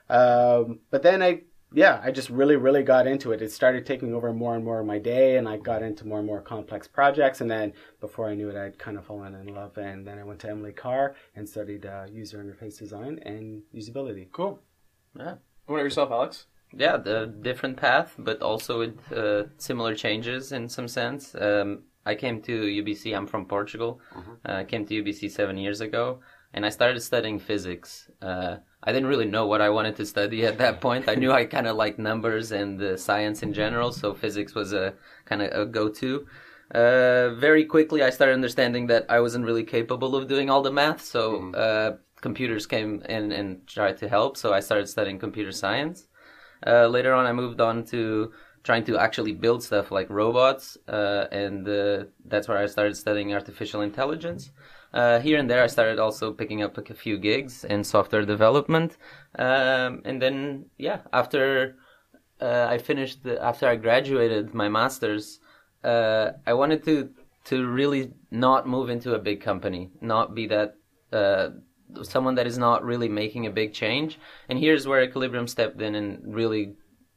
Um, but then I Yeah, I just really, really got into it. It started taking over more and more of my day, and I got into more and more complex projects. And then before I knew it, I'd kind of fallen in love. And then I went to Emily Carr and studied uh, user interface design and usability. Cool. Yeah. What about yourself, Alex? Yeah, the different path, but also with uh, similar changes in some sense. Um, I came to U B C. I'm from Portugal. Mm-hmm. Uh, I came to U B C seven years ago, and I started studying physics. Uh, I didn't really know what I wanted to study at that point. I knew I kind of liked numbers and uh, science in general, so physics was a kind of a go-to. Uh, very quickly, I started understanding that I wasn't really capable of doing all the math, so Mm-hmm. uh, computers came in and tried to help, so I started studying computer science. Uh, later on, I moved on to trying to actually build stuff like robots, uh, and uh, that's where I started studying artificial intelligence. Uh, here and there, I started also picking up a few gigs in software development. Um, and then, yeah, after uh, I finished, the, after I graduated my master's, uh, I wanted to to really not move into a big company, not be that uh, someone that is not really making a big change. And here's where Equilibrium stepped in and really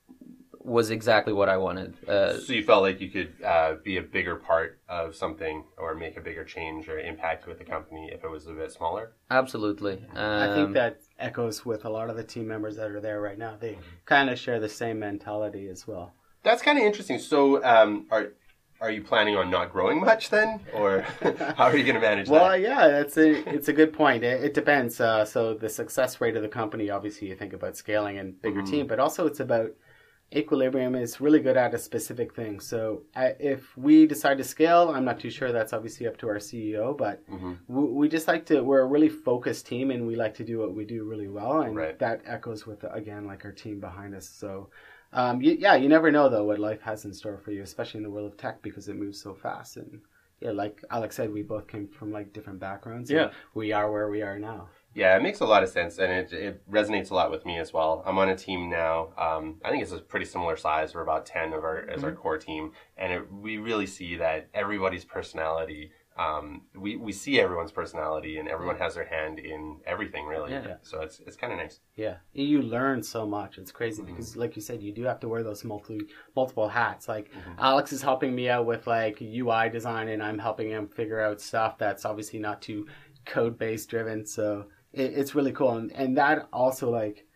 was exactly what I wanted. Uh, So you felt like you could uh, be a bigger part of something or make a bigger change or impact with the company if it was a bit smaller? absolutely. Um, I think that echoes with a lot of the team members that are there right now. They kind of share the same mentality as well. That's kind of interesting. So um, are are you planning on not growing much then? Or how are you going to manage Well, that? yeah, that's a it's a good point. It, it depends. Uh, so the success rate of the company, obviously, you think about scaling and bigger Mhm. team, but also it's about Equilibrium is really good at a specific thing. So uh, if we decide to scale, I'm not too sure. That's obviously up to our C E O, but Mhm. we, we just like to. We're a really focused team, and we like to do what we do really well, and Right. that echoes with again like our team behind us. So. Um, you, yeah, you never know though what life has in store for you, especially in the world of tech because it moves so fast. And yeah, like Alex said, we both came from like different backgrounds. and Yeah. we are where we are now. Yeah, it makes a lot of sense, and it, it resonates a lot with me as well. I'm on a team now. Um, I think it's a pretty similar size. We're about ten of our as our core team, and it, we really see that everybody's personality. Um, we we see everyone's personality, and everyone has their hand in everything, really. Yeah. So it's it's kind of nice. Yeah, you learn so much. It's crazy because, like you said, you do have to wear those multi multiple hats. Like Alex is helping me out with like U I design, and I'm helping him figure out stuff that's obviously not too code based driven. So it, it's really cool, and and that also like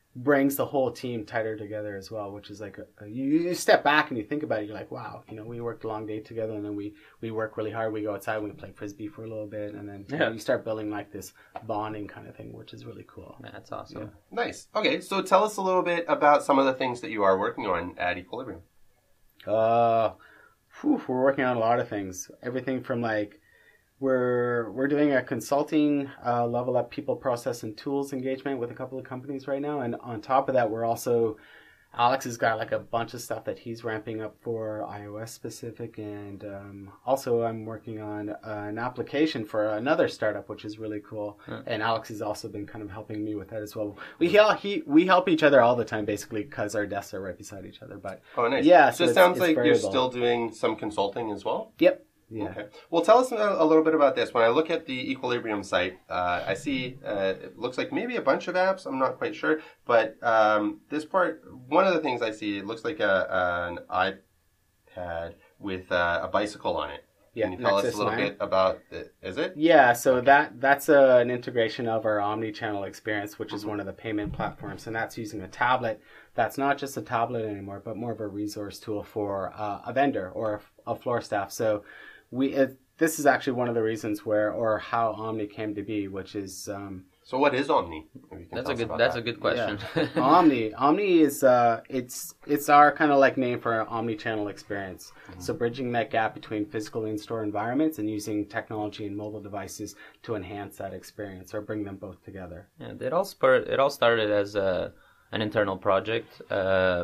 brings the whole team tighter together as well, which is like a, a, you, you step back and you think about it, you're like, wow, you know, we worked a long day together, and then we we work really hard, we go outside, we play frisbee for a little bit, and then you, Yeah. know, you start building like this bonding kind of thing, which is really cool. Yeah, that's awesome. Yeah. Nice. Okay, so tell us a little bit about some of the things that you are working on at Equilibrium. Uh, whew, we're working on a lot of things. Everything from like we're we're doing a consulting uh, level up people, process, and tools engagement with a couple of companies right now, and on top of that, we're also Alex has got like a bunch of stuff that he's ramping up for iOS specific, and um, also I'm working on uh, an application for another startup, which is really cool. Yeah. And Alex has also been kind of helping me with that as well. We he, he we help each other all the time, basically, because our desks are right beside each other. But Oh, nice. yeah, So, so it it's- sounds it's like you're variable. still doing some consulting as well? yep, yeah. Okay. Well, tell us a, a little bit about this. When I look at the Equilibrium site, uh, I see uh, it looks like maybe a bunch of apps. I'm not quite sure, but um, this part, one of the things I see, it looks like a, an iPad with uh, a bicycle on it. Yeah, Can you tell us Nexus a little nine. bit about it? Is it? Yeah, so that that's a, an integration of our omni-channel experience, which is one of the payment platforms, and that's using a tablet. That's not just a tablet anymore, but more of a resource tool for uh, a vendor or a, a floor staff. So we it, this is actually one of the reasons where or how Omni came to be, which is um, So what is Omni? If you can That's tell a us good. about That's that. a good question. Omni. Omni is uh, it's it's our kind of like name for our omni-channel experience. So bridging that gap between physical in-store environments and using technology and mobile devices to enhance that experience or bring them both together. Yeah, it all spurred. It all started as a an internal project uh,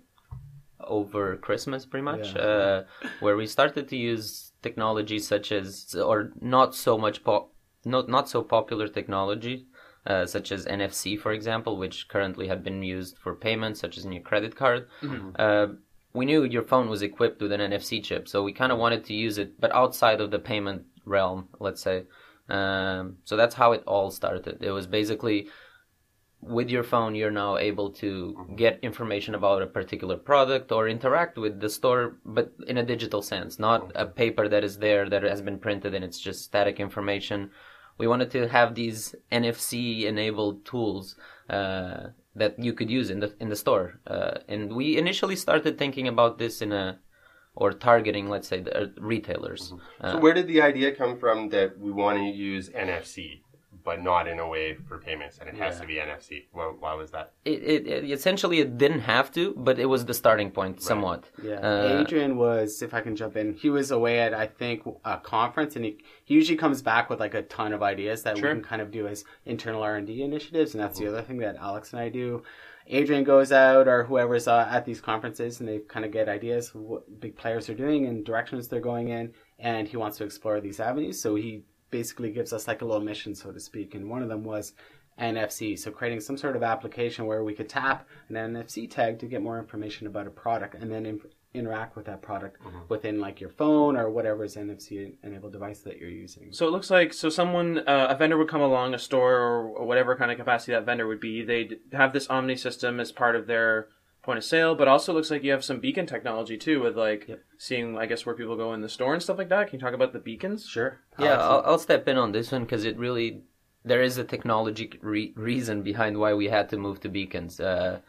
over Christmas, pretty much, Yeah. uh, where we started to use technology such as, or not so much pop, not not so popular technology, uh, such as N F C, for example, which currently have been used for payments, such as in your credit card. Uh, we knew your phone was equipped with an N F C chip, so we kind of wanted to use it, but outside of the payment realm, let's say. Um, so that's how it all started. It was basically, with your phone, you're now able to get information about a particular product or interact with the store, but in a digital sense, not a paper that is there that has been printed and it's just static information. We wanted to have these N F C-enabled tools uh, that you could use in the in the store, uh, and we initially started thinking about this in a or targeting, let's say, the uh, retailers. Uh, So where did the idea come from that we want to use N F C, but not in a way for payments, and it has Yeah. to be N F C? Why, why was that? it, it, it essentially it didn't have to, but it was the starting point somewhat. Yeah, Uh, Adrian was, if I can jump in, he was away at, I think, a conference, and he, he usually comes back with like a ton of ideas that Sure. we can kind of do as internal R and D initiatives, and that's the other thing that Alex and I do. Adrian goes out, or whoever's uh, at these conferences, and they kind of get ideas of what big players are doing and directions they're going in, and he wants to explore these avenues, so he basically gives us like a little mission, so to speak, and one of them was N F C, so creating some sort of application where we could tap an N F C tag to get more information about a product and then in- interact with that product within like your phone or whatever is N F C enabled device that you're using. So it looks like so someone uh, a vendor would come along, a store or whatever kind of capacity that vendor would be. They'd have this Omni system as part of their point of sale, but also looks like you have some beacon technology too, with like Yep. seeing, I guess, where people go in the store and stuff like that. Can you talk about the beacons? Sure. Yeah, Alex, I'll, I'll step in on this one because it really, there is a technology re- reason behind why we had to move to beacons. Uh,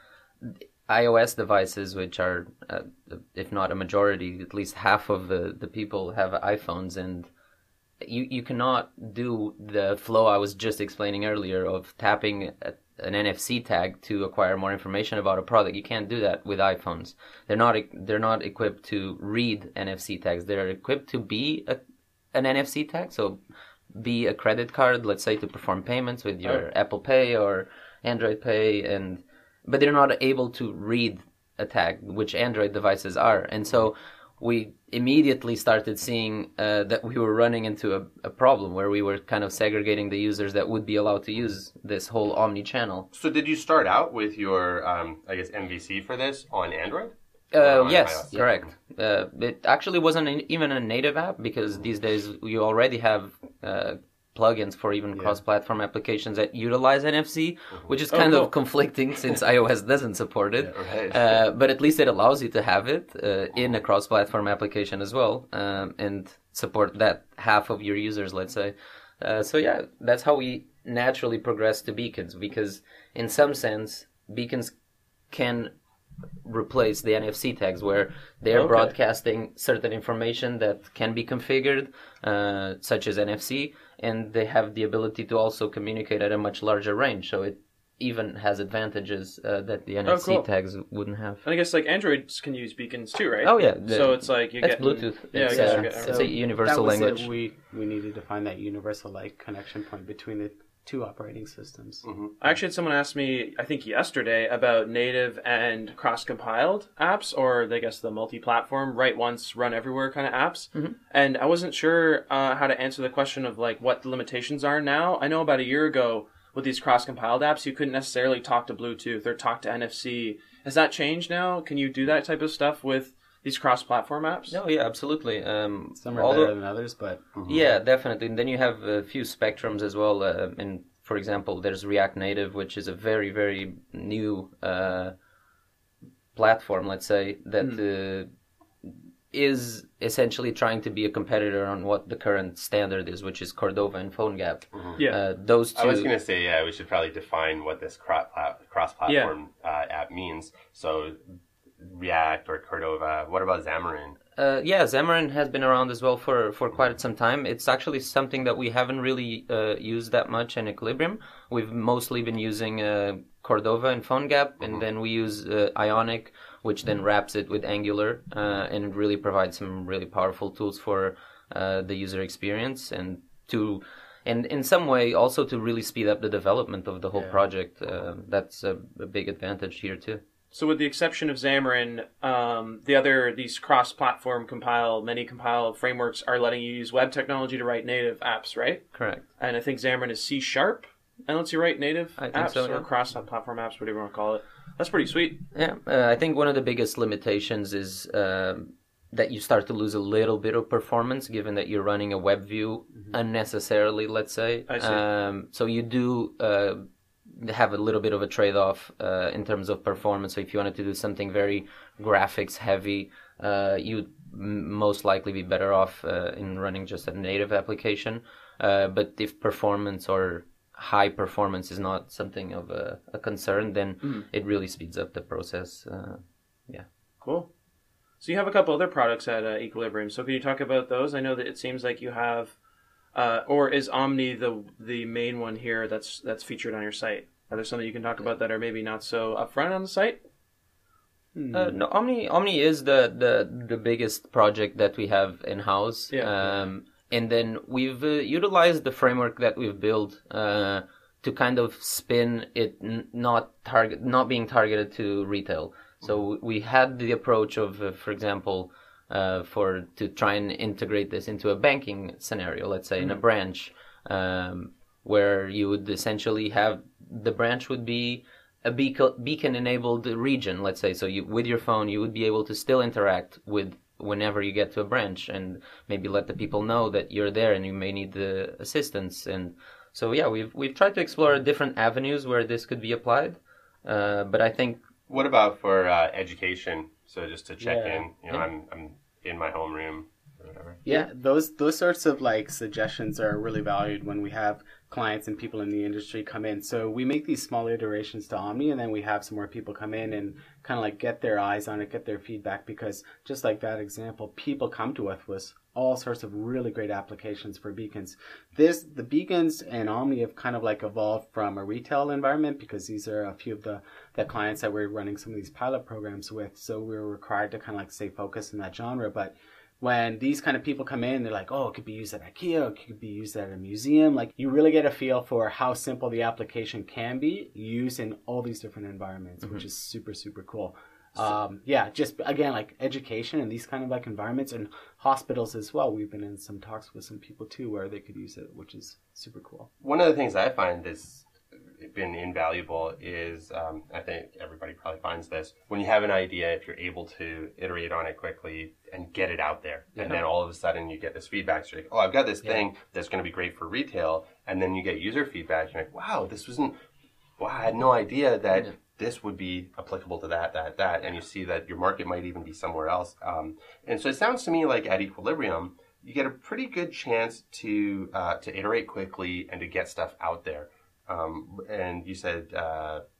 iOS devices, which are, uh, if not a majority, at least half of the, the people have iPhones, and you, you cannot do the flow I was just explaining earlier of tapping a, an N F C tag to acquire more information about a product. You can't do that with iPhones. They're not they're not equipped to read N F C tags. They're equipped to be a, an N F C tag. So be a credit card, let's say, to perform payments with your Oh. Apple Pay or Android Pay, and but they're not able to read a tag, which Android devices are. And so we immediately started seeing uh, that we were running into a, a problem where we were kind of segregating the users that would be allowed to use this whole omni-channel. So did you start out with your, um, I guess, M V C for this on Android? Uh, Or on yes, iOS? correct. Uh, it actually wasn't an, even a native app because these days you already have uh, plugins for even Yeah. cross-platform applications that utilize N F C, which is Oh, kind cool. of conflicting since iOS doesn't support it. Right. Uh, but at least it allows you to have it uh, in a cross-platform application as well, um, and support that half of your users, let's say. Uh, so yeah, that's how we naturally progress to beacons, because in some sense, beacons can replace the N F C tags, where they're Okay. broadcasting certain information that can be configured, uh, such as N F C, and they have the ability to also communicate at a much larger range. So it even has advantages uh, that the N F C Oh, cool. tags wouldn't have. And I guess like Androids can use beacons too, right? Oh yeah, the- So it's like you That's get Bluetooth. Yeah, It's, I guess uh, you get it's everything. a universal that was language. It. We we needed to find that universal like connection point between the two operating systems. I actually had someone ask me, I think yesterday, about native and cross-compiled apps, or I guess the multi-platform, write once, run everywhere kind of apps. Mm-hmm. And I wasn't sure uh, how to answer the question of like what the limitations are now. I know about a year ago with these cross-compiled apps, you couldn't necessarily talk to Bluetooth or talk to N F C. Has that changed now? Can you do that type of stuff with these cross-platform apps? No, yeah, absolutely. Um, Some are although- better than others, but Yeah, definitely. And then you have a few spectrums as well. Uh, and for example, there's React Native, which is a very, very new uh, platform, let's say, that uh, is essentially trying to be a competitor on what the current standard is, which is Cordova and PhoneGap. Yeah. Uh, those two. I was going to say, yeah, we should probably define what this cro- pla- cross-platform uh, app means. So, React or Cordova. What about Xamarin? Uh, yeah, Xamarin has been around as well for, for quite some time. It's actually something that we haven't really uh, used that much in Equilibrium. We've mostly been using uh, Cordova and PhoneGap, and then we use uh, Ionic, which then wraps it with Angular, uh, and it really provides some really powerful tools for uh, the user experience and to, and in some way also to really speed up the development of the whole project. Uh, that's a, a big advantage here too. So with the exception of Xamarin, um, the other, these cross-platform compile, many compile frameworks are letting you use web technology to write native apps, right? Correct. And I think Xamarin is C Sharp and lets you write native I think apps so, or yeah. cross-platform apps, whatever you want to call it. That's pretty sweet. Yeah, uh, I think one of the biggest limitations is um, that you start to lose a little bit of performance, given that you're running a web view unnecessarily, let's say. I see. Um, so you do uh, have a little bit of a trade-off uh, in terms of performance. So if you wanted to do something very graphics-heavy, uh, you'd m- most likely be better off uh, in running just a native application. Uh, but if performance or high performance is not something of a, a concern, then it really speeds up the process. Uh, yeah. Cool. So you have a couple other products at uh, Equilibrium. So can you talk about those? I know that it seems like you have, uh, or is Omni the the main one here that's that's featured on your site? Are there some that you can talk about that are maybe not so upfront on the site? Uh, no, Omni Omni is the, the, the biggest project that we have in house. Yeah. Um, and then we've uh, utilized the framework that we've built uh, to kind of spin it n- not target not being targeted to retail. So we had the approach of, uh, for example, uh, for to try and integrate this into a banking scenario, let's say in a branch, um, where you would essentially have the branch would be a beacon, beacon-enabled region, let's say. So you, with your phone, you would be able to still interact with whenever you get to a branch and maybe let the people know that you're there and you may need the assistance. And so, yeah, we've we've tried to explore different avenues where this could be applied. Uh, but I think What about for uh, education? So just to check Yeah. in, you know, Yeah. I'm I'm in my homeroom or whatever. yeah, those those sorts of like suggestions are really valued when we have clients and people in the industry come in. So we make these small iterations to Omni, and then we have some more people come in and kind of like get their eyes on it, get their feedback, because just like that example, people come to us with all sorts of really great applications for beacons. This the beacons and Omni have kind of like evolved from a retail environment, because these are a few of the the clients that we're running some of these pilot programs with. So we're required to kind of like stay focused in that genre. But when these kind of people come in, they're like, oh, it could be used at IKEA, it could be used at a museum. Like, you really get a feel for how simple the application can be used in all these different environments, which is super, super cool. Um, yeah, just again, like education and these kind of like environments, and hospitals as well. We've been in some talks with some people too where they could use it, which is super cool. One of the things I find has been invaluable is, um, I think everybody probably finds this, when you have an idea, if you're able to iterate on it quickly and get it out there, and then all of a sudden you get this feedback, so you're like, oh, I've got this thing that's going to be great for retail, and then you get user feedback, you're like, wow, this wasn't, wow, I had no idea that Yeah. this would be applicable to that, that, that, and you see that your market might even be somewhere else. Um, and so it sounds to me like at Equilibrium, you get a pretty good chance to uh, to iterate quickly and to get stuff out there. Um, and you said uh,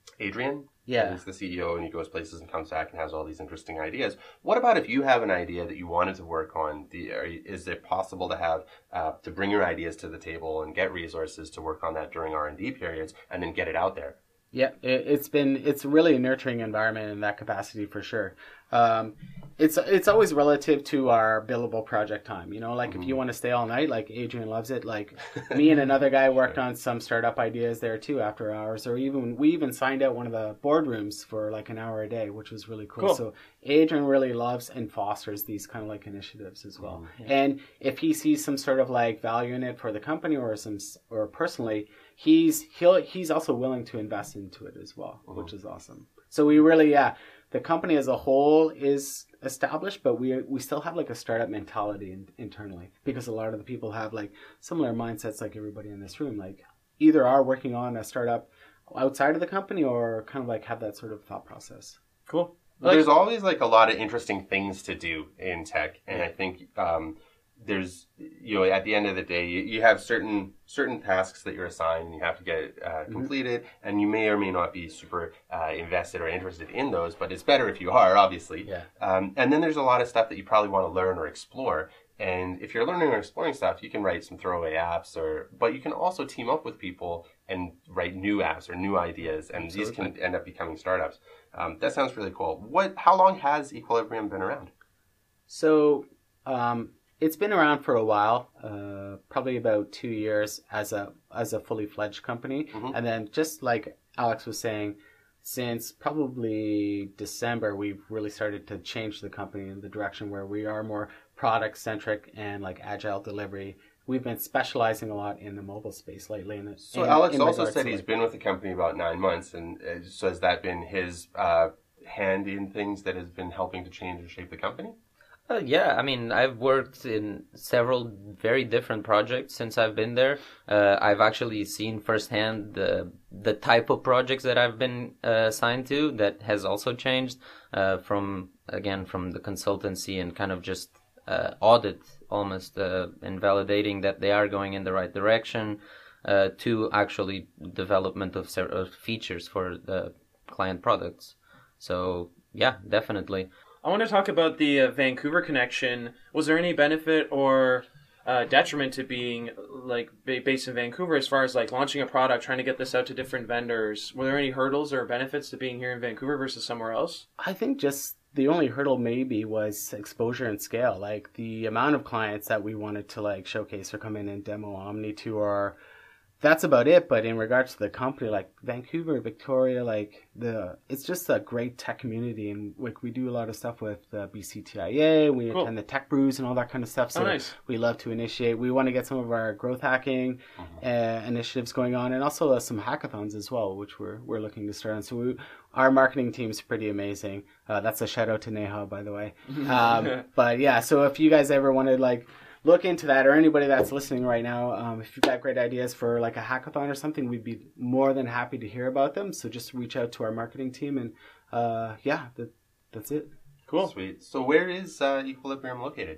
Adrian. Yeah. He's the C E O and he goes places and comes back and has all these interesting ideas. What about if you have an idea that you wanted to work on? The, are, is it possible to have uh, to bring your ideas to the table and get resources to work on that during R and D periods and then get it out there? Yeah, it, it's been it's really a nurturing environment in that capacity for sure. Um, it's it's always relative to our billable project time. You know, like mm-hmm. if you want to stay all night, like Adrian loves it. Like me and another guy worked on some startup ideas there too after hours, or even we even signed out one of the boardrooms for like an hour a day, which was really cool. Cool. So Adrian really loves and fosters these kind of like initiatives as well. Mm-hmm. And if he sees some sort of like value in it for the company or some or personally, he's he'll he's also willing to invest into it as well, mm-hmm. which is awesome. So we really, yeah, the company as a whole is established, but we we still have like a startup mentality in, internally because a lot of the people have like similar mindsets like everybody in this room, like either are working on a startup outside of the company or kind of like have that sort of thought process. Cool. Well, there's always like a lot of interesting things to do in tech, and I think um, there's, you know, at the end of the day, you, you have certain certain tasks that you're assigned and you have to get uh, completed, mm-hmm. and you may or may not be super uh, invested or interested in those, but it's better if you are, obviously. Yeah. Um, and then there's a lot of stuff that you probably want to learn or explore. And if you're learning or exploring stuff, you can write some throwaway apps, or but you can also team up with people and write new apps or new ideas, and Absolutely. These can end up becoming startups. Um, that sounds really cool. What? How long has Equilibrium been around? So um, it's been around for a while, uh, probably about two years as a as a fully fledged company, mm-hmm. and then just like Alex was saying, since probably December, we've really started to change the company in the direction where we are more product centric and like agile delivery. We've been specializing a lot in the mobile space lately. In, so in, Alex in also said to he's like, been with the company about nine months, and uh, so has that been his uh, hand in things that has been helping to change and shape the company? Uh, yeah, I mean, I've worked in several very different projects since I've been there. Uh, I've actually seen firsthand the the type of projects that I've been uh, assigned to that has also changed uh, from, again, from the consultancy and kind of just uh, audit almost uh, and validating that they are going in the right direction uh, to actually development of several features for the client products. So, yeah, definitely. I want to talk about the uh, Vancouver connection. Was there any benefit or uh, detriment to being like ba- based in Vancouver as far as like launching a product, trying to get this out to different vendors? Were there any hurdles or benefits to being here in Vancouver versus somewhere else? I think just the only hurdle maybe was exposure and scale. Like the amount of clients that we wanted to like showcase or come in and demo Omni to, or that's about it. But in regards to the company, like Vancouver, Victoria, like the, it's just a great tech community, and like we do a lot of stuff with uh, B C T I A. We cool. attend the tech brews and all that kind of stuff. So oh, nice. We love to initiate. We want to get some of our growth hacking mm-hmm. uh, initiatives going on, and also uh, some hackathons as well, which we're we're looking to start on. So we, our marketing team is pretty amazing. Uh, that's a shout out to Neha, by the way. Um, but yeah, so if you guys ever want to like look into that, or anybody that's listening right now, um, if you've got great ideas for like a hackathon or something, we'd be more than happy to hear about them. So just reach out to our marketing team, and uh, yeah, that, that's it. Cool. Sweet. So where is uh, Equilibrium located?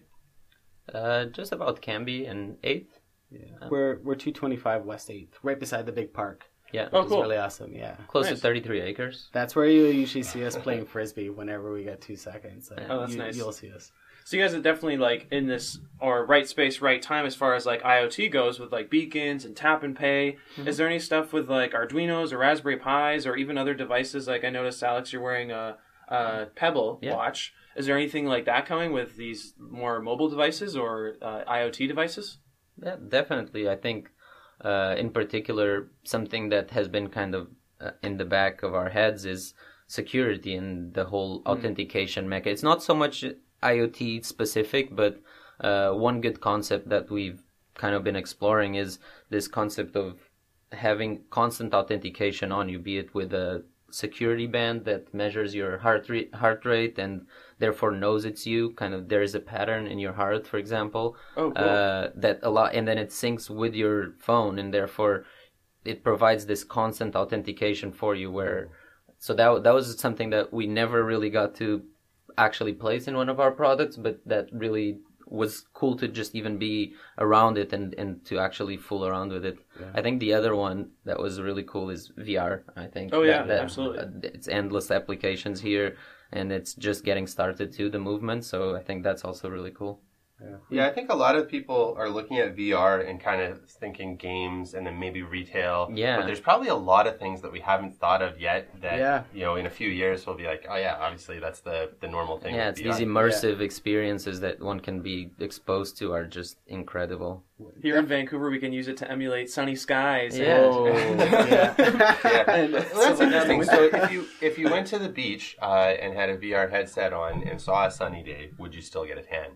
Uh, just about Cambie and eighth. Yeah, um, we're we're two twenty-five West eighth, right beside the big park. Yeah. Oh, which cool. is really awesome. Yeah. Close nice. to thirty-three acres. That's where you usually see us playing frisbee whenever we get two seconds. Like, oh, that's you, nice. You'll see us. So you guys are definitely like in this or right space, right time as far as like IoT goes with like beacons and tap and pay. Mm-hmm. Is there any stuff with like Arduinos or Raspberry Pis or even other devices? Like I noticed, Alex, you're wearing a, a Pebble yeah. watch. Is there anything like that coming with these more mobile devices or uh, IoT devices? Yeah, definitely. I think uh, in particular, something that has been kind of uh, in the back of our heads is security and the whole mm-hmm. authentication mechanism. It's not so much IoT specific, but uh, one good concept that we've kind of been exploring is this concept of having constant authentication on you, be it with a security band that measures your heart rate, heart rate and therefore knows it's you. Kind of there is a pattern in your heart, for example, oh, cool. uh, that a lot, and then it syncs with your phone, and therefore it provides this constant authentication for you. Where so that that was something that we never really got to actually place in one of our products, but that really was cool to just even be around it and, and to actually fool around with it. Yeah. I think the other one that was really cool is V R. I think. Oh yeah, that, that, absolutely. Uh, it's endless applications here, and it's just getting started too, the movement. So I think that's also really cool. Yeah. yeah, I think a lot of people are looking at V R and kind of thinking games and then maybe retail. Yeah. But there's probably a lot of things that we haven't thought of yet that, yeah. you know, in a few years we'll be like, oh yeah, obviously that's the, the normal thing. Yeah, it's V R. these immersive yeah. experiences that one can be exposed to are just incredible. Here in Vancouver, we can use it to emulate sunny skies. Yeah. And, oh, yeah. yeah. And, well, that's interesting. So if you if you went to the beach uh, and had a V R headset on and saw a sunny day, would you still get a tan?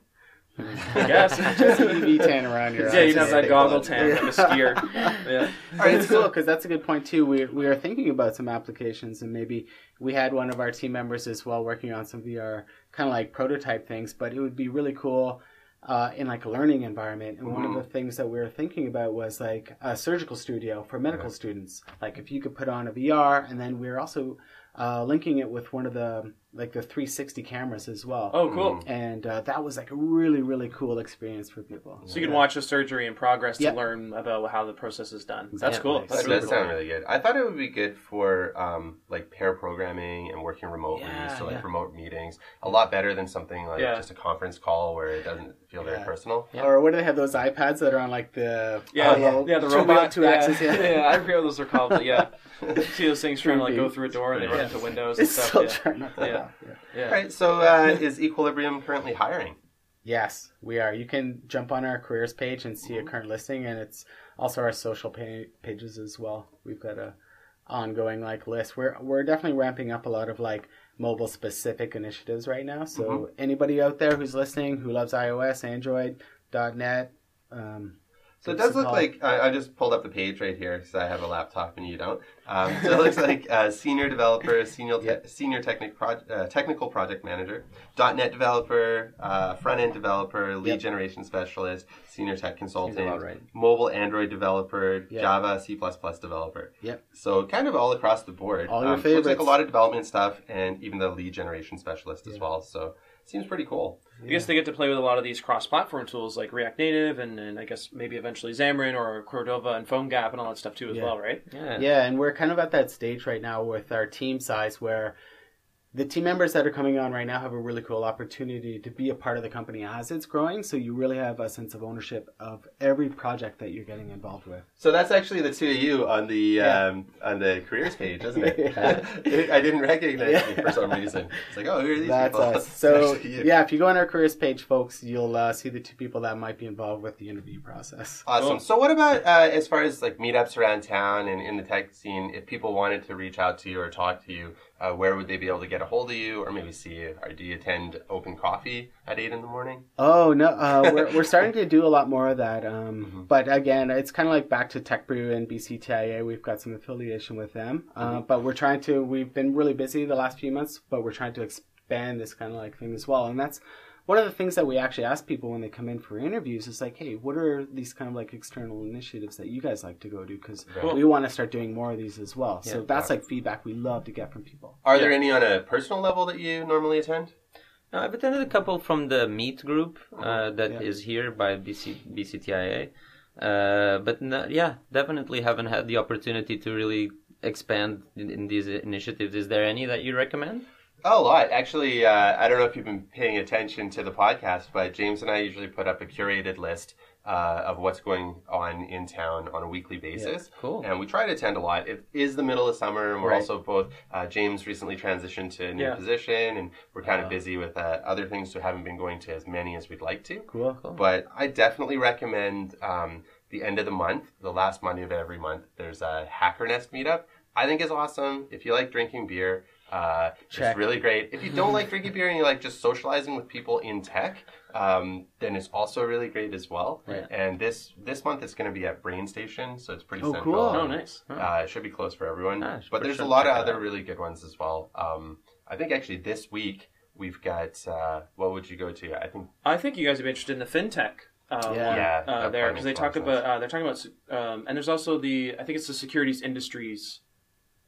I guess. Just a U V tan around your eyes. Yeah, you'd have that goggle tan like a skier. Yeah. All right, it's cool because that's a good point too. We we are thinking about some applications, and maybe we had one of our team members as well working on some V R kind of like prototype things. But it would be really cool uh, in like a learning environment. And mm-hmm. one of the things that we were thinking about was like a surgical studio for medical yeah. students. Like if you could put on a V R, and then we we're also uh, linking it with one of the like the three sixty cameras as well. Oh, cool. And uh, that was like a really, really cool experience for people. So you can watch a surgery in progress yep. to learn about how the process is done. That's yeah, cool. Nice. That's that really does cool. sound really good. I thought it would be good for um, like pair programming and working remotely, yeah, so like yeah. remote meetings. A lot better than something like yeah. just a conference call where it doesn't feel very yeah. personal. Yeah. Or what do they have, those iPads that are on like the... Yeah, uh, yeah, yeah, the two robot. Two yeah. axis, yeah. yeah, I forget what those are called, but yeah. See those things trying to like go through a door and they run yeah. into windows It's and still stuff. trying not to Yeah. laugh, Yeah. yeah. yeah. All right, so uh, is Equilibrium currently hiring? Yes, we are. You can jump on our careers page and see a current listing, and it's also our social pa- pages as well. We've got a ongoing like list. We're we're definitely ramping up a lot of like mobile specific initiatives right now. So mm-hmm. anybody out there who's listening who loves iOS, Android, .net. Um, So it does look like, I, I just pulled up the page right here because I have a laptop and you don't. Um, so it looks like uh, senior developer, senior te- yep. senior technic pro- uh, technical project manager, .NET developer, uh, front-end developer, lead yep. generation specialist, senior tech consultant, right. mobile Android developer, yep. Java, C plus plus developer. Yep. So kind of all across the board. All your um, favorites. Looks like a lot of development stuff and even the lead generation specialist as yeah. well. So seems pretty cool. I guess they get to play with a lot of these cross-platform tools like React Native and, and I guess maybe eventually Xamarin or Cordova and PhoneGap and all that stuff too as yeah. well, right? Yeah. Yeah, and we're kind of at that stage right now with our team size where the team members that are coming on right now have a really cool opportunity to be a part of the company as it's growing. So you really have a sense of ownership of every project that you're getting involved with. So that's actually the two of you on the Yeah. um, on the careers page, isn't it? Yeah. I didn't recognize Yeah. you for some reason. It's like, oh, who are these That's people? us. So It's actually you. yeah, if you go on our careers page, folks, you'll uh, see the two people that might be involved with the interview process. Awesome. Cool. So what about uh, as far as like meetups around town and in the tech scene? If people wanted to reach out to you or talk to you, uh, where would they be able to get a hold of you or maybe see you? Or do you attend open coffee at eight in the morning? Oh no, uh, we're we're starting to do a lot more of that. Um, Mhm. But again, it's kind of like back to Tech Brew and B C T I A. We've got some affiliation with them, uh, Mhm. but we're trying to. We've been really busy the last few months, but we're trying to expand this kind of like thing as well. And that's one of the things that we actually ask people when they come in for interviews is like, hey, what are these kind of like external initiatives that you guys like to go to? Because Right. we want to start doing more of these as well. So Yeah. that's like feedback we love to get from people. Are Yeah. there any on a personal level that you normally attend? Uh, I've attended a couple from the Meet group uh, that is Yeah. here by B C, B C T I A. Uh, but no, yeah, definitely haven't had the opportunity to really expand in, in these initiatives. Is there any that you recommend? Oh, a lot. Actually, uh, I don't know if you've been paying attention to the podcast, but James and I usually put up a curated list uh, of what's going on in town on a weekly basis. Cool. And we try to attend a lot. It is the middle of summer, and we're Right. also both, uh, James recently transitioned to a new Yeah. position, and we're kind of Wow. busy with uh, other things, so haven't been going to as many as we'd like to. Cool. Cool. But I definitely recommend um, the end of the month, the last Monday of every month, there's a Hacker Nest meetup. I think is awesome. If you like drinking beer, uh, Check. it's really great. If you don't like drinking beer and you like just socializing with people in tech, um, then it's also really great as well. Right. And this this month it's going to be at Brain Station, so it's pretty Oh, central. cool. Oh, nice. Uh, it should be close for everyone. Ah, but for there's sure a lot of check it other out. really good ones as well. Um, I think actually this week we've got, uh, what would you go to? I think I think you guys would be interested in the fintech. Uh, Yeah. one, Yeah, uh, that there probably because they makes a talk lot of about sense. uh, they're talking about um, and there's also the I think it's the securities industries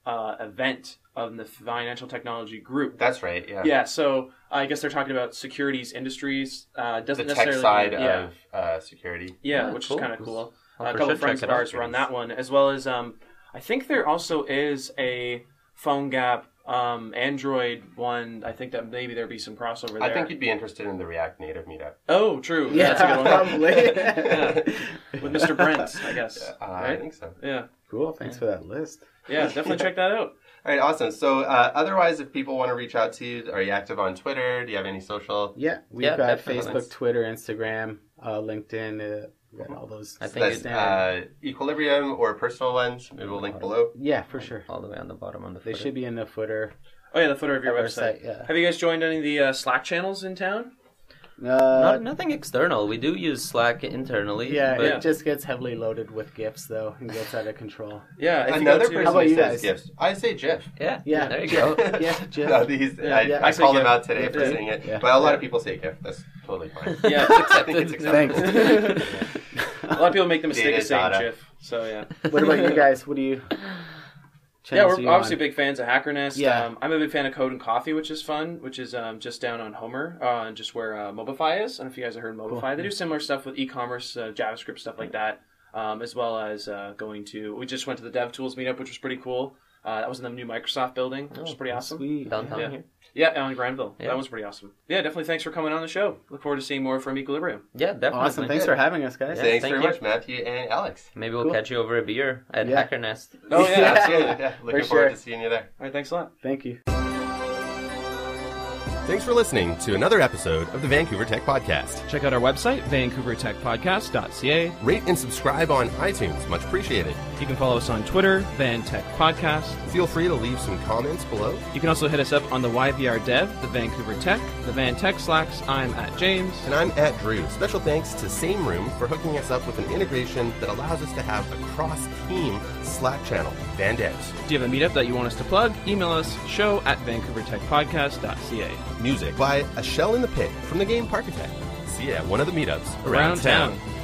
uh, event of the Financial Technology Group. That's right. Yeah. Yeah. So I guess they're talking about securities industries. Uh, doesn't The tech necessarily side yeah. of uh, security. Yeah, Yeah, which cool. is kind of cool. I'll Uh, a for couple sure of friends check of it out. ours run that one, as well as um, I think there also is a PhoneGap um, Android one. I think that maybe there'd be some crossover there. I think you'd be interested in the React Native meetup. Oh, true. Yeah, Yeah, that's a good one. probably. Yeah. With Mister Brent, I guess. Uh, I right? think so. Yeah. Cool. Thanks for that list. Yeah, definitely check that out. All right, awesome. So, uh, otherwise, if people want to reach out to you, are you active on Twitter? Do you have any social? Yeah, we've Yeah, got definitely. Facebook, Twitter, Instagram, uh, LinkedIn. Uh, we got all those. I think That's standard- uh, Equilibrium or personal ones. Maybe we'll link below. yeah, for sure. All the way on the bottom on the They footer. should be in the footer. Oh yeah, the footer of your Our website. site, yeah. Have you guys joined any of the uh, Slack channels in town? Uh, Not, nothing external. We do use Slack internally. yeah, but Yeah. it just gets heavily loaded with GIFs though, and gets out of control. Yeah. If Another you go person to, How about who you says guys? GIFs. I say GIF. yeah, Yeah, there you go. yeah, Jim. No, these, Yeah, I, yeah, I, I say call them GIF. out today for Yeah. saying it. Yeah. But a lot Yeah. of people say GIF. That's totally fine. Yeah. I think it's acceptable. Thanks. A lot of people make the mistake Data, of saying data. GIF. So yeah. What about you guys? What do you? Yeah, channels we're you obviously on? big fans of HackerNest. Yeah. Um, I'm a big fan of Code and Coffee, which is fun, which is um, just down on Homer, uh, just where uh, Mobify is. I don't know if you guys have heard of Mobify. Cool. They do similar stuff with e-commerce, uh, JavaScript, stuff like that, um, as well as uh, going to... We just went to the DevTools meetup, which was pretty cool. Uh, that was in the new Microsoft building, which was pretty awesome. Sweet. Downtown Yeah. here. Yeah, on Granville. Yeah. That was pretty awesome. Yeah, definitely thanks for coming on the show. Look forward to seeing more from Equilibrium. Yeah, definitely. Awesome. Thanks for having us, guys. Yeah. Thanks thank very you. much, Matthew and Alex. Maybe we'll Cool. catch you over a beer at Yeah. HackerNest. Oh, yeah, Yeah. absolutely. Yeah, looking For forward sure. to seeing you there. All right, thanks a lot. Thank you. Thanks for listening to another episode of the Vancouver Tech Podcast. Check out our website, vancouver tech podcast dot c a. Rate and subscribe on iTunes. Much appreciated. You can follow us on Twitter, VanTechPodcast. Feel free to leave some comments below. You can also hit us up on the Y V R Dev, the Vancouver Tech, the Van Tech Slacks. I'm at James. And I'm at Drew. Special thanks to Same Room for hooking us up with an integration that allows us to have a cross-team Slack channel, Van Devs. Do you have a meetup that you want us to plug? Email us, show at vancouver tech podcast dot c a. Music by A Shell in the Pit from the game Parkitect. See you at one of the meetups Around town.